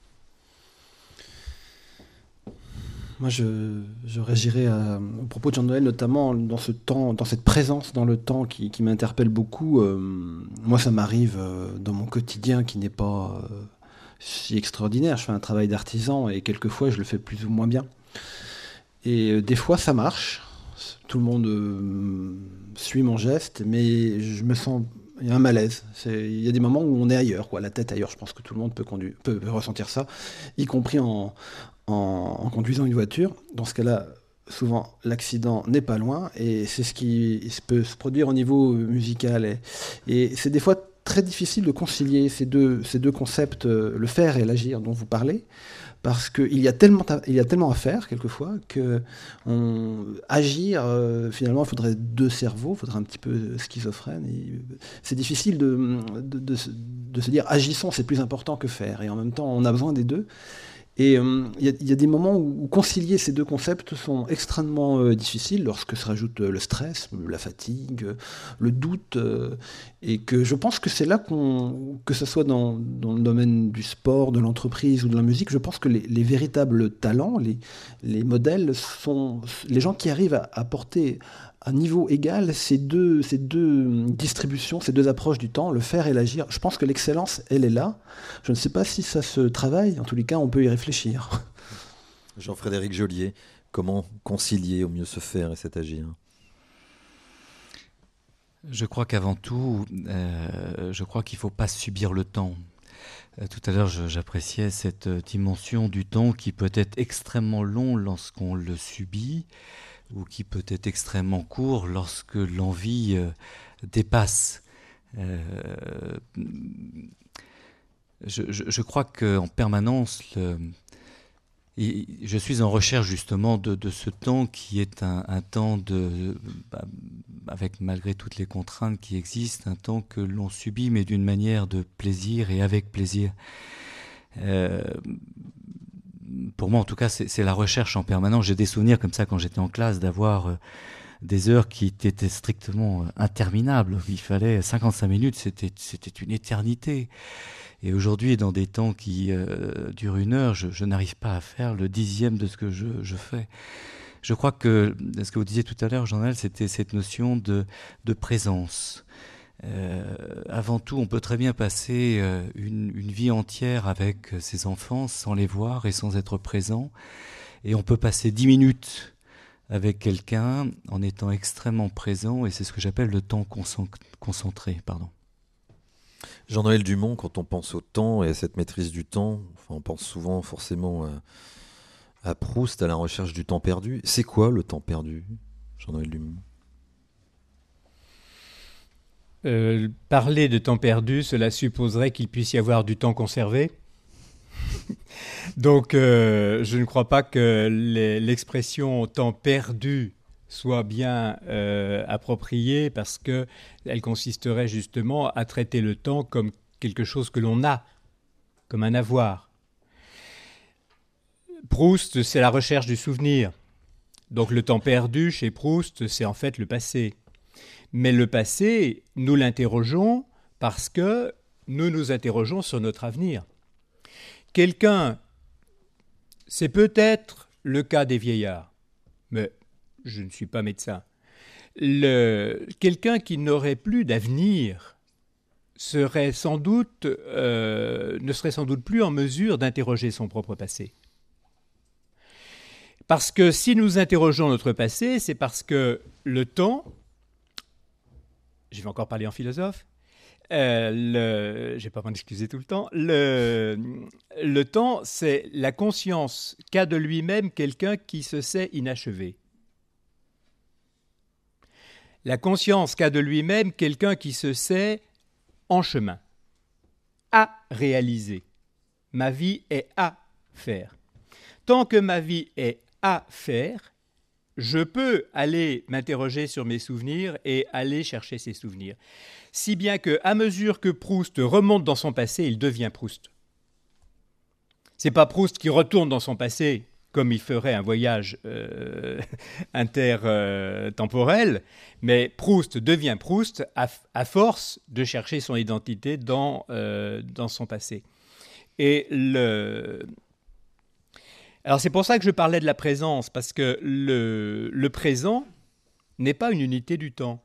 Moi, je réagirais au propos de Jean-Noël, notamment dans ce temps, dans cette présence dans le temps qui m'interpelle beaucoup. Moi, ça m'arrive dans mon quotidien qui n'est pas si extraordinaire. Je fais un travail d'artisan et quelquefois, je le fais plus ou moins bien. Et des fois, ça marche. Tout le monde suit mon geste, mais je me sens... Il y a un malaise. Il y a des moments où on est ailleurs, la tête ailleurs. Je pense que tout le monde peut ressentir ça, y compris en conduisant une voiture. Dans ce cas-là, souvent, l'accident n'est pas loin, et c'est ce qui peut se produire au niveau musical. Et c'est des fois très difficile de concilier ces deux concepts, le faire et l'agir dont vous parlez, parce qu'il y a tellement à faire, quelquefois, que agir, finalement, il faudrait deux cerveaux, il faudrait un petit peu schizophrène. Et c'est difficile de se dire, agissons, c'est plus important que faire. Et en même temps, on a besoin des deux. Et il y a des moments où concilier ces deux concepts sont extrêmement difficiles, lorsque se rajoute le stress, la fatigue, le doute, et que je pense que c'est là que ce soit dans le domaine du sport, de l'entreprise ou de la musique, je pense que les véritables talents, les modèles, sont les gens qui arrivent à porter à niveau égal ces deux distributions, ces deux approches du temps, le faire et l'agir. Je pense que l'excellence, elle est là. Je ne sais pas si ça se travaille. En tous les cas, on peut y réfléchir. Jean-Frédéric Joliet, comment concilier au mieux ce faire et cet agir ? Je crois qu'avant tout, je crois qu'il ne faut pas subir le temps. Tout à l'heure, j'appréciais cette dimension du temps qui peut être extrêmement long lorsqu'on le subit, ou qui peut être extrêmement court lorsque l'envie dépasse. Je crois qu'en permanence, je suis en recherche justement de ce temps qui est un temps avec malgré toutes les contraintes qui existent, un temps que l'on subit mais d'une manière de plaisir et avec plaisir. Pour moi, en tout cas, c'est la recherche en permanence. J'ai des souvenirs comme ça quand j'étais en classe d'avoir des heures qui étaient strictement interminables. Il fallait 55 minutes, c'était une éternité. Et aujourd'hui, dans des temps qui durent une heure, je n'arrive pas à faire le 10e de ce que je fais. Je crois que ce que vous disiez tout à l'heure, Jean-Noël, c'était cette notion de présence. Avant tout, on peut très bien passer une vie entière avec ses enfants sans les voir et sans être présent. Et on peut passer 10 minutes avec quelqu'un en étant extrêmement présent, et c'est ce que j'appelle le temps concentré. Jean-Noël Dumont, quand on pense au temps et à cette maîtrise du temps, on pense souvent forcément à Proust, à la recherche du temps perdu. C'est quoi le temps perdu, Jean-Noël Dumont ? Parler de temps perdu, cela supposerait qu'il puisse y avoir du temps conservé. Donc, je ne crois pas que l'expression temps perdu soit bien appropriée, parce qu'elle consisterait justement à traiter le temps comme quelque chose que l'on a, comme un avoir. Proust, c'est la recherche du souvenir. Donc le temps perdu chez Proust, c'est en fait le passé. Mais le passé, nous l'interrogeons parce que nous nous interrogeons sur notre avenir. C'est peut-être le cas des vieillards, mais je ne suis pas médecin. Quelqu'un qui n'aurait plus d'avenir ne serait sans doute plus en mesure d'interroger son propre passé. Parce que si nous interrogeons notre passé, c'est parce que le temps, je vais encore parler en philosophe, je ne vais pas m'en excuser tout le temps, le temps, c'est la conscience qu'a de lui-même quelqu'un qui se sait inachevé. La conscience qu'a de lui-même quelqu'un qui se sait en chemin, à réaliser. Ma vie est à faire. Tant que ma vie est à faire, je peux aller m'interroger sur mes souvenirs et aller chercher ces souvenirs. Si bien qu'à mesure que Proust remonte dans son passé, il devient Proust. C'est pas Proust qui retourne dans son passé comme il ferait un voyage intertemporel, mais Proust devient Proust à force de chercher son identité dans son passé. Et alors c'est pour ça que je parlais de la présence, parce que le présent n'est pas une unité du temps.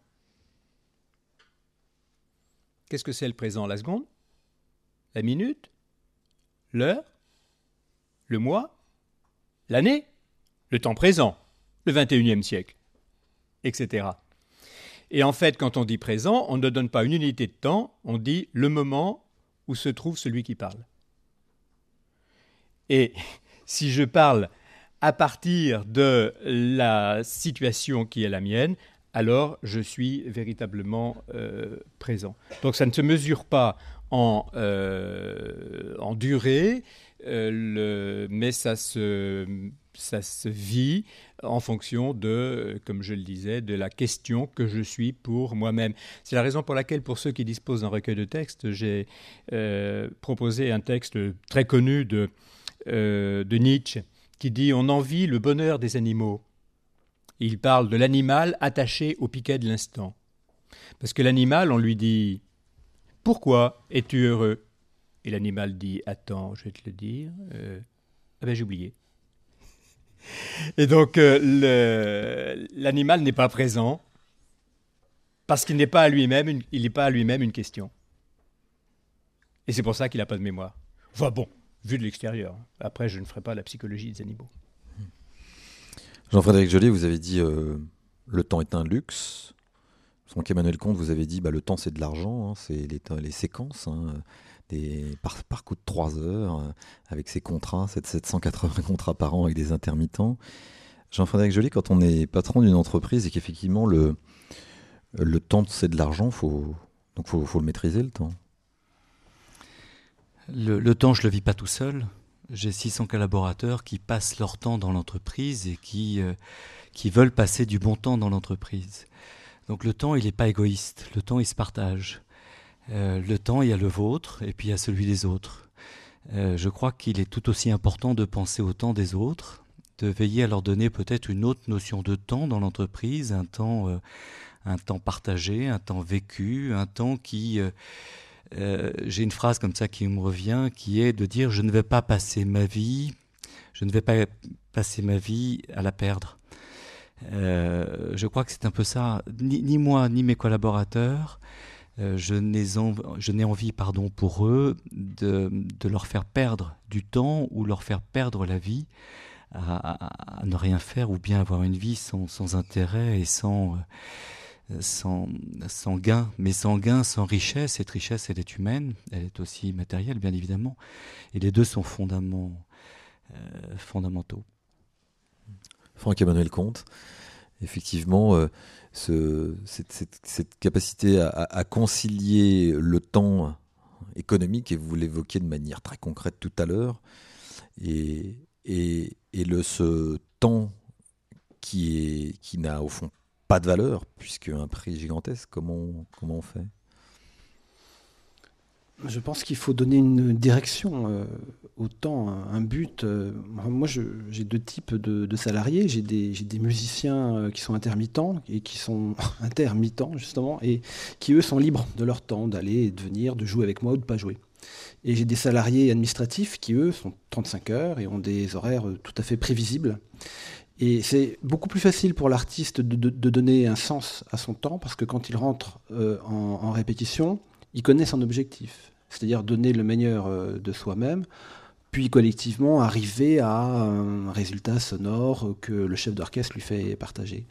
Qu'est-ce que c'est le présent? La seconde? La minute? L'heure? Le mois? L'année? Le temps présent? Le 21e siècle? Etc. Et en fait, quand on dit présent, on ne donne pas une unité de temps, on dit le moment où se trouve celui qui parle. Et si je parle à partir de la situation qui est la mienne, alors je suis véritablement présent. Donc ça ne se mesure pas en durée, mais ça se vit en fonction de, comme je le disais, de la question que je suis pour moi-même. C'est la raison pour laquelle, pour ceux qui disposent d'un recueil de textes, j'ai proposé un texte très connu de Nietzsche qui dit « On envie le bonheur des animaux ». Il parle de l'animal attaché au piquet de l'instant. Parce que l'animal, on lui dit « Pourquoi es-tu heureux ?» Et l'animal dit « Attends, je vais te le dire. Ah ben j'ai oublié. » Et donc l'animal n'est pas présent parce qu'il n'est pas à lui-même une question. Et c'est pour ça qu'il n'a pas de mémoire. Enfin bon, vu de l'extérieur. Après, je ne ferai pas la psychologie des animaux. Jean-Frédéric Joly, vous avez dit le temps est un luxe. Donc Emmanuel Comte, vous avez dit le temps c'est de l'argent, hein, c'est les séquences, hein, par coup de 3 heures, avec ces contrats, 780 contrats par an avec des intermittents. Jean-Frédéric Joly, quand on est patron d'une entreprise et qu'effectivement le temps c'est de l'argent, faut le maîtriser, le temps. Le temps, je ne le vis pas tout seul. J'ai 600 collaborateurs qui passent leur temps dans l'entreprise et qui veulent passer du bon temps dans l'entreprise. Donc le temps, il n'est pas égoïste. Le temps, il se partage. Le temps, il y a le vôtre et puis il y a celui des autres. Je crois qu'il est tout aussi important de penser au temps des autres, de veiller à leur donner peut-être une autre notion de temps dans l'entreprise, un temps partagé, un temps vécu, un temps qui... j'ai une phrase comme ça qui me revient, qui est de dire « je ne vais pas passer ma vie à la perdre ». Je crois que c'est un peu ça. Ni moi, ni mes collaborateurs, je n'ai envie pour eux de leur faire perdre du temps ou leur faire perdre la vie à ne rien faire ou bien avoir une vie sans intérêt et sans gain, mais sans gain, sans richesse. Cette richesse, elle est humaine, elle est aussi matérielle, bien évidemment. Et les deux sont fondamentaux. Franck-Emmanuel Comte, effectivement, cette capacité à concilier le temps économique, et vous l'évoquiez de manière très concrète tout à l'heure, et ce temps qui n'a au fond pas de valeur, puisque un prix gigantesque, comment on fait? Je pense qu'il faut donner une direction au temps, un but. Moi, j'ai 2 types de salariés. J'ai des musiciens qui sont intermittents et qui sont intermittents, justement, et qui, eux, sont libres de leur temps, d'aller et de venir, de jouer avec moi ou de ne pas jouer. Et j'ai des salariés administratifs qui, eux, sont 35 heures et ont des horaires tout à fait prévisibles. Et c'est beaucoup plus facile pour l'artiste de donner un sens à son temps, parce que quand il rentre en répétition, il connaît son objectif, c'est-à-dire donner le meilleur de soi-même, puis collectivement arriver à un résultat sonore que le chef d'orchestre lui fait partager.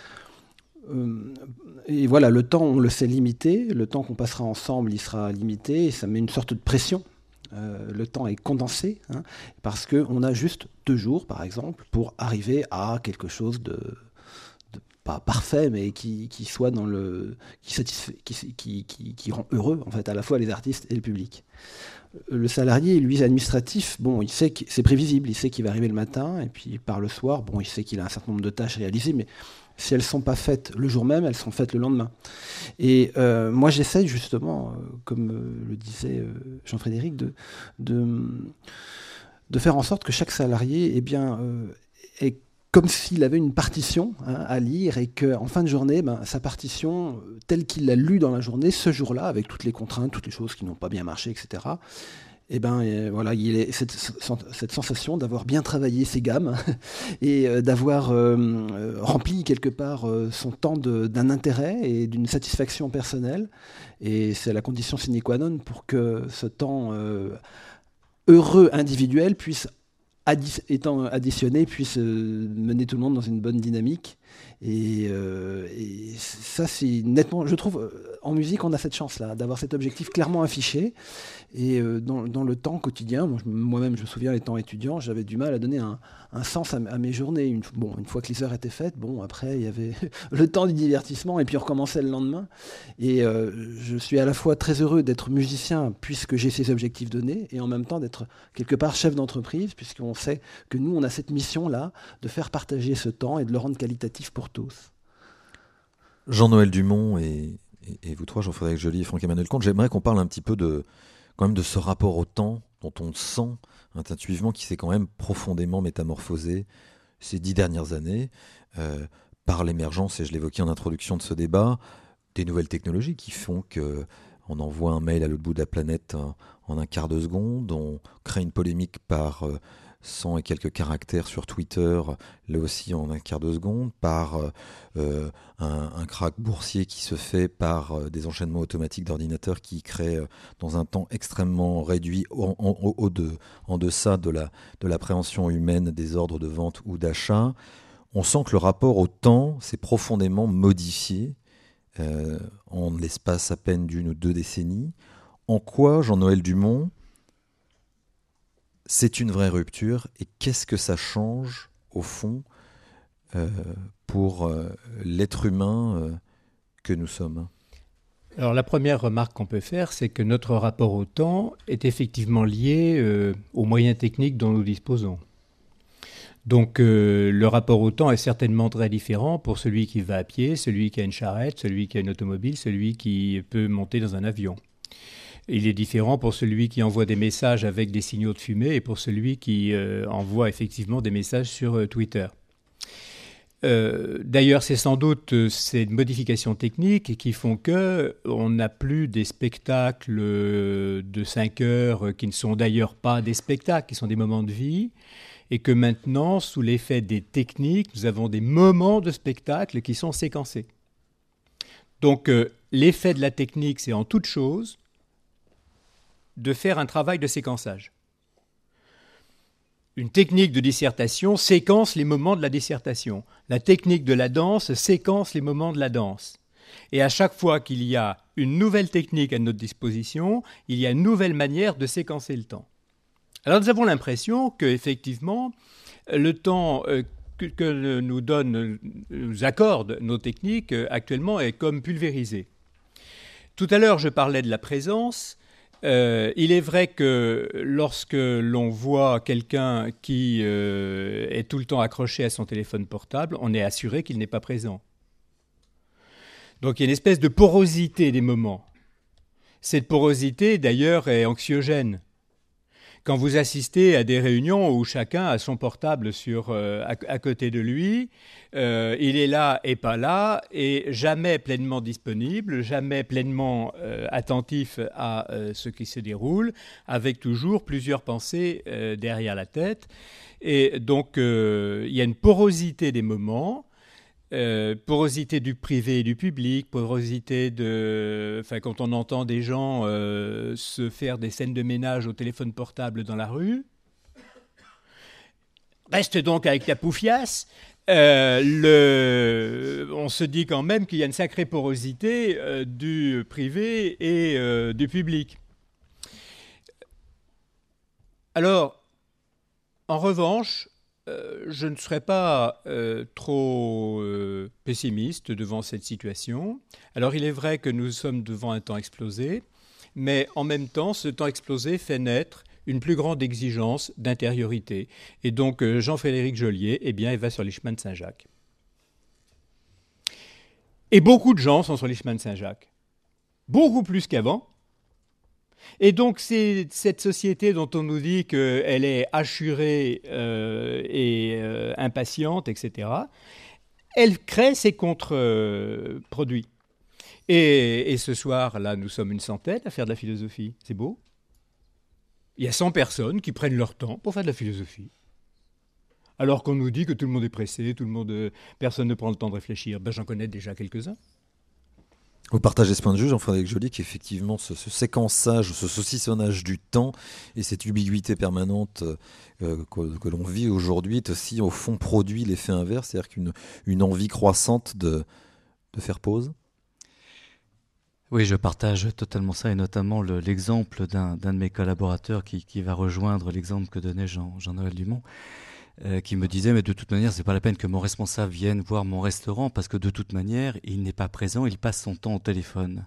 Et voilà, le temps, on le sait limité, le temps qu'on passera ensemble, il sera limité, et ça met une sorte de pression. Le temps est condensé, hein, parce qu'on a juste 2 jours, par exemple, pour arriver à quelque chose de pas parfait, mais qui soit dans qui rend heureux, en fait, à la fois les artistes et le public. Le salarié, lui, administratif, bon, il sait que c'est prévisible, il sait qu'il va arriver le matin, et puis par le soir, bon, il sait qu'il a un certain nombre de tâches réalisées, mais si elles ne sont pas faites le jour même, elles sont faites le lendemain. Et moi, j'essaye justement, comme le disait Jean-Frédéric, de faire en sorte que chaque salarié ait comme s'il avait une partition, hein, à lire, et qu'en fin de journée, sa partition, telle qu'il l'a lue dans la journée, ce jour-là, avec toutes les contraintes, toutes les choses qui n'ont pas bien marché, etc., voilà, il est cette sensation d'avoir bien travaillé ses gammes et d'avoir rempli quelque part son temps d'un intérêt et d'une satisfaction personnelle. Et c'est la condition sine qua non pour que ce temps heureux individuel puisse, étant additionné, puisse mener tout le monde dans une bonne dynamique. Et ça, c'est nettement, je trouve, en musique, on a cette chance-là, d'avoir cet objectif clairement affiché. Et dans le temps quotidien, moi-même, je me souviens, étant étudiant, j'avais du mal à donner un sens à mes journées. Une fois que les heures étaient faites, après, il y avait le temps du divertissement, et puis on recommençait le lendemain. Et je suis à la fois très heureux d'être musicien, puisque j'ai ces objectifs donnés, et en même temps d'être quelque part chef d'entreprise, puisqu'on sait que nous, on a cette mission-là, de faire partager ce temps et de le rendre qualitatif pour tous. Jean-Noël Dumont et vous trois, Jean-Frédéric Joly et Franck-Emmanuel Comte, j'aimerais qu'on parle un petit peu quand même de ce rapport au temps dont on sent intuitivement qu'il s'est quand même profondément métamorphosé ces 10 dernières années par l'émergence, et je l'évoquais en introduction de ce débat, des nouvelles technologies qui font qu'on envoie un mail à l'autre bout de la planète en un quart de seconde, on crée une polémique par 100 et quelques caractères sur Twitter, là aussi en un quart de seconde, par un krach boursier qui se fait par des enchaînements automatiques d'ordinateurs qui créent dans un temps extrêmement réduit, en deçà de l'appréhension humaine des ordres de vente ou d'achat. On sent que le rapport au temps s'est profondément modifié en l'espace à peine d'1 ou 2 décennies. En quoi, Jean-Noël Dumont, c'est une vraie rupture, et qu'est-ce que ça change au fond pour l'être humain que nous sommes? Alors la première remarque qu'on peut faire, c'est que notre rapport au temps est effectivement lié aux moyens techniques dont nous disposons. Donc le rapport au temps est certainement très différent pour celui qui va à pied, celui qui a une charrette, celui qui a une automobile, celui qui peut monter dans un avion. Il est différent pour celui qui envoie des messages avec des signaux de fumée et pour celui qui envoie effectivement des messages sur Twitter. D'ailleurs, c'est sans doute ces modifications techniques qui font qu'on n'a plus des spectacles de 5 heures qui ne sont d'ailleurs pas des spectacles, qui sont des moments de vie, et que maintenant, sous l'effet des techniques, nous avons des moments de spectacle qui sont séquencés. Donc, l'effet de la technique, c'est en toute chose de faire un travail de séquençage. Une technique de dissertation séquence les moments de la dissertation. La technique de la danse séquence les moments de la danse. Et à chaque fois qu'il y a une nouvelle technique à notre disposition, il y a une nouvelle manière de séquencer le temps. Alors nous avons l'impression qu'effectivement, le temps que nous accordent nos techniques actuellement est comme pulvérisé. Tout à l'heure, je parlais de la présence. Il est vrai que lorsque l'on voit quelqu'un qui est tout le temps accroché à son téléphone portable, on est assuré qu'il n'est pas présent. Donc il y a une espèce de porosité des moments. Cette porosité, d'ailleurs, est anxiogène. Quand vous assistez à des réunions où chacun a son portable à côté de lui, il est là et pas là, et jamais pleinement disponible, jamais pleinement attentif à ce qui se déroule, avec toujours plusieurs pensées derrière la tête. Et donc, il y a une porosité des moments. porosité du privé et du public, porosité quand on entend des gens se faire des scènes de ménage au téléphone portable dans la rue. Reste donc avec ta poufiasse. On se dit quand même qu'il y a une sacrée porosité du privé et du public. Alors, en revanche, je ne serais pas trop pessimiste devant cette situation. Alors, il est vrai que nous sommes devant un temps explosé, mais en même temps, ce temps explosé fait naître une plus grande exigence d'intériorité. Et donc, Jean-Frédéric Joliet, il va sur les chemins de Saint-Jacques. Et beaucoup de gens sont sur les chemins de Saint-Jacques. Beaucoup plus qu'avant. Et donc, c'est cette société dont on nous dit qu'elle est hachurée et impatiente, etc., elle crée ses contre-produits. Et ce soir, là, nous sommes une centaine à faire de la philosophie. C'est beau. Il y a 100 personnes qui prennent leur temps pour faire de la philosophie. Alors qu'on nous dit que tout le monde est pressé, personne ne prend le temps de réfléchir. J'en connais déjà quelques-uns. Vous partagez ce point de vue, Jean-Frédéric Joliet, qu'effectivement ce séquençage, ce saucissonnage du temps et cette ubiquité permanente que l'on vit aujourd'hui est aussi au fond produit l'effet inverse, c'est-à-dire qu'une envie croissante de faire pause. Oui, je partage totalement ça, et notamment l'exemple d'un de mes collaborateurs qui va rejoindre l'exemple que donnait Jean-Noël Dumont, qui me disait, mais de toute manière, c'est pas la peine que mon responsable vienne voir mon restaurant, parce que de toute manière, il n'est pas présent, il passe son temps au téléphone.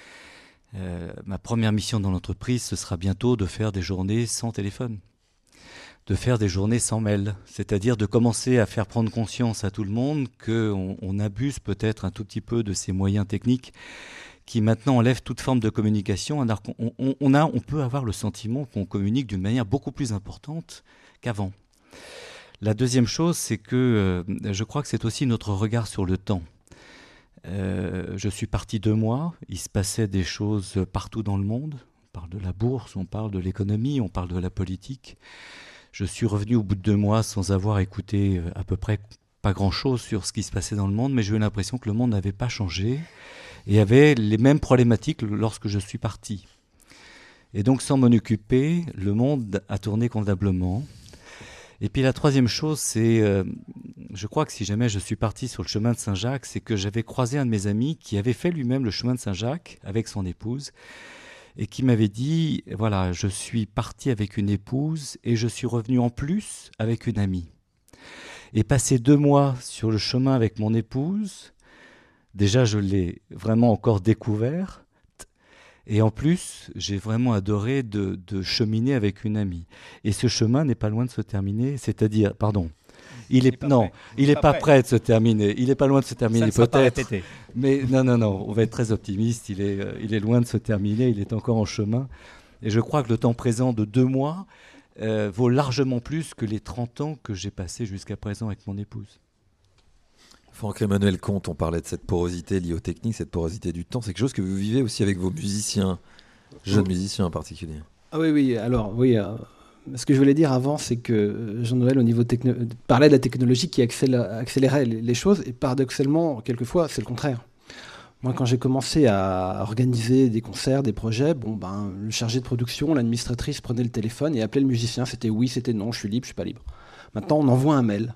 Ma première mission dans l'entreprise, ce sera bientôt de faire des journées sans téléphone, de faire des journées sans mail, c'est-à-dire de commencer à faire prendre conscience à tout le monde qu'on abuse peut-être un tout petit peu de ces moyens techniques qui maintenant enlève toute forme de communication, alors on peut avoir le sentiment qu'on communique d'une manière beaucoup plus importante qu'avant. La deuxième chose, c'est que je crois que c'est aussi notre regard sur le temps. Je suis parti 2 mois, il se passait des choses partout dans le monde. On parle de la bourse, on parle de l'économie, on parle de la politique. Je suis revenu au bout de 2 mois sans avoir écouté à peu près pas grand-chose sur ce qui se passait dans le monde, mais j'ai eu l'impression que le monde n'avait pas changé et avait les mêmes problématiques lorsque je suis parti. Et donc, sans m'en occuper, le monde a tourné convenablement. Et puis la troisième chose, c'est, je crois que si jamais je suis parti sur le chemin de Saint-Jacques, c'est que j'avais croisé un de mes amis qui avait fait lui-même le chemin de Saint-Jacques avec son épouse et qui m'avait dit, voilà, je suis parti avec une épouse et je suis revenu en plus avec une amie. Et passer 2 mois sur le chemin avec mon épouse, déjà je l'ai vraiment encore découvert. Et en plus, j'ai vraiment adoré de cheminer avec une amie. Et ce chemin n'est pas loin de se terminer, c'est-à-dire, pardon, il n'est pas prêt de se terminer. Il n'est pas loin de se terminer, peut-être. Mais non, on va être très optimiste. Il est loin de se terminer, il est encore en chemin. Et je crois que le temps présent de 2 mois vaut largement plus que les 30 ans que j'ai passés jusqu'à présent avec mon épouse. Franck-Emmanuel Comte, on parlait de cette porosité liée aux techniques, cette porosité du temps. C'est quelque chose que vous vivez aussi avec vos musiciens, jeunes musiciens en particulier. Ah oui, alors oui. Ce que je voulais dire avant, c'est que Jean-Noël, au niveau parlait de la technologie qui accélérait les choses, et paradoxalement, quelquefois, c'est le contraire. Moi, quand j'ai commencé à organiser des concerts, des projets, le chargé de production, l'administratrice prenait le téléphone et appelait le musicien. C'était oui, c'était non, je suis libre, je suis pas libre. Maintenant, on envoie un mail.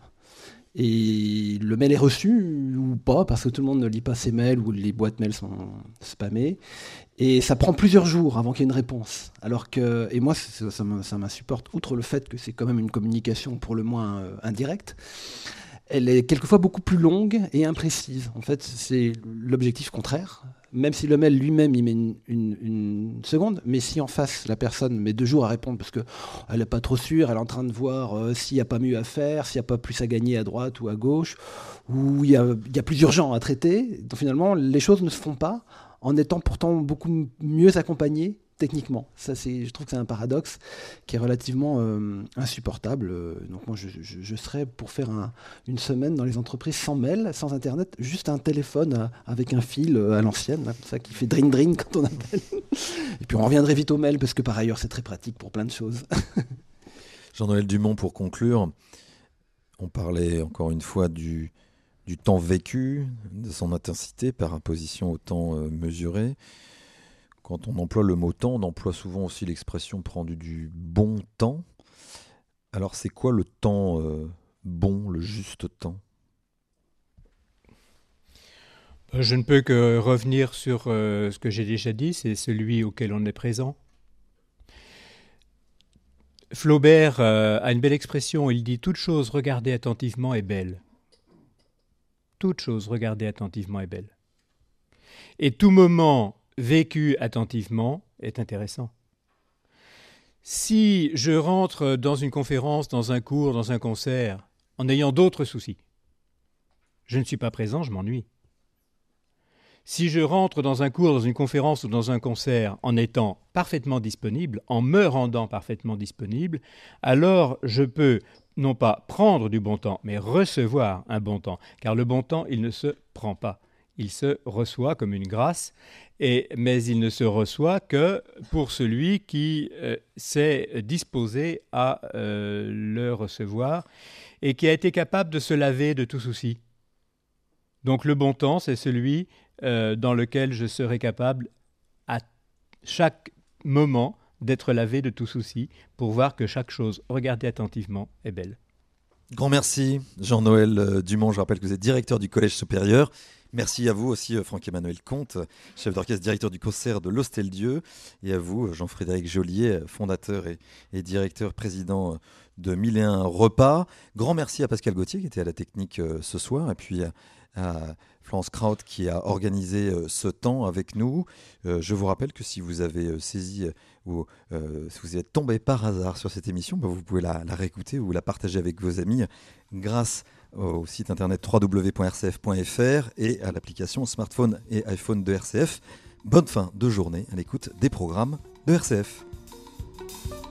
Et le mail est reçu ou pas, parce que tout le monde ne lit pas ses mails ou les boîtes mails sont spammées. Et ça prend plusieurs jours avant qu'il y ait une réponse. Et moi, ça m'insupporte, outre le fait que c'est quand même une communication pour le moins indirecte. Elle est quelquefois beaucoup plus longue et imprécise. En fait, c'est l'objectif contraire. Même si le mail lui-même, il met une seconde, mais si en face, la personne met 2 jours à répondre parce qu'elle n'est pas trop sûre, elle est en train de voir s'il n'y a pas mieux à faire, s'il n'y a pas plus à gagner à droite ou à gauche, ou il y a plus urgent à traiter, donc finalement, les choses ne se font pas en étant pourtant beaucoup mieux accompagnées techniquement. Ça, je trouve que c'est un paradoxe qui est relativement insupportable. Donc moi, je serais pour faire une semaine dans les entreprises sans mail, sans Internet, juste un téléphone avec un fil à l'ancienne, là, comme ça, qui fait dring-dring quand on appelle. Et puis on reviendrait vite au mail, parce que par ailleurs, c'est très pratique pour plein de choses. Jean-Noël Dumont, pour conclure, on parlait encore une fois du du temps vécu, de son intensité par opposition au temps mesuré. Quand on emploie le mot temps, on emploie souvent aussi l'expression prendre du bon temps. Alors c'est quoi le temps bon, le juste temps ? Je ne peux que revenir sur ce que j'ai déjà dit, c'est celui auquel on est présent. Flaubert a une belle expression, il dit « Toute chose regardée attentivement est belle ». Toute chose regardée attentivement est belle. Et tout moment vécu attentivement est intéressant. Si je rentre dans une conférence, dans un cours, dans un concert, en ayant d'autres soucis, je ne suis pas présent, je m'ennuie. Si je rentre dans un cours, dans une conférence ou dans un concert en étant parfaitement disponible, en me rendant parfaitement disponible, alors je peux non pas prendre du bon temps, mais recevoir un bon temps. Car le bon temps, il ne se prend pas. Il se reçoit comme une grâce, mais il ne se reçoit que pour celui qui s'est disposé à le recevoir et qui a été capable de se laver de tout souci. Donc le bon temps, c'est celui dans lequel je serai capable à chaque moment d'être lavé de tout souci pour voir que chaque chose regardée attentivement est belle. Grand merci Jean-Noël Dumont, je rappelle que vous êtes directeur du Collège supérieur. Merci à vous aussi Franck-Emmanuel Comte, chef d'orchestre, directeur du concert de l'Hostel-Dieu, et à vous Jean-Frédéric Joliet, fondateur et directeur président de 1001 repas. Grand merci à Pascal Gauthier qui était à la technique ce soir, et puis à Florence Kraut qui a organisé ce temps avec nous. Je vous rappelle que si vous avez saisi ou si vous êtes tombé par hasard sur cette émission, vous pouvez la réécouter ou la partager avec vos amis grâce au site internet www.rcf.fr et à l'application smartphone et iPhone de RCF. Bonne fin de journée à l'écoute des programmes de RCF.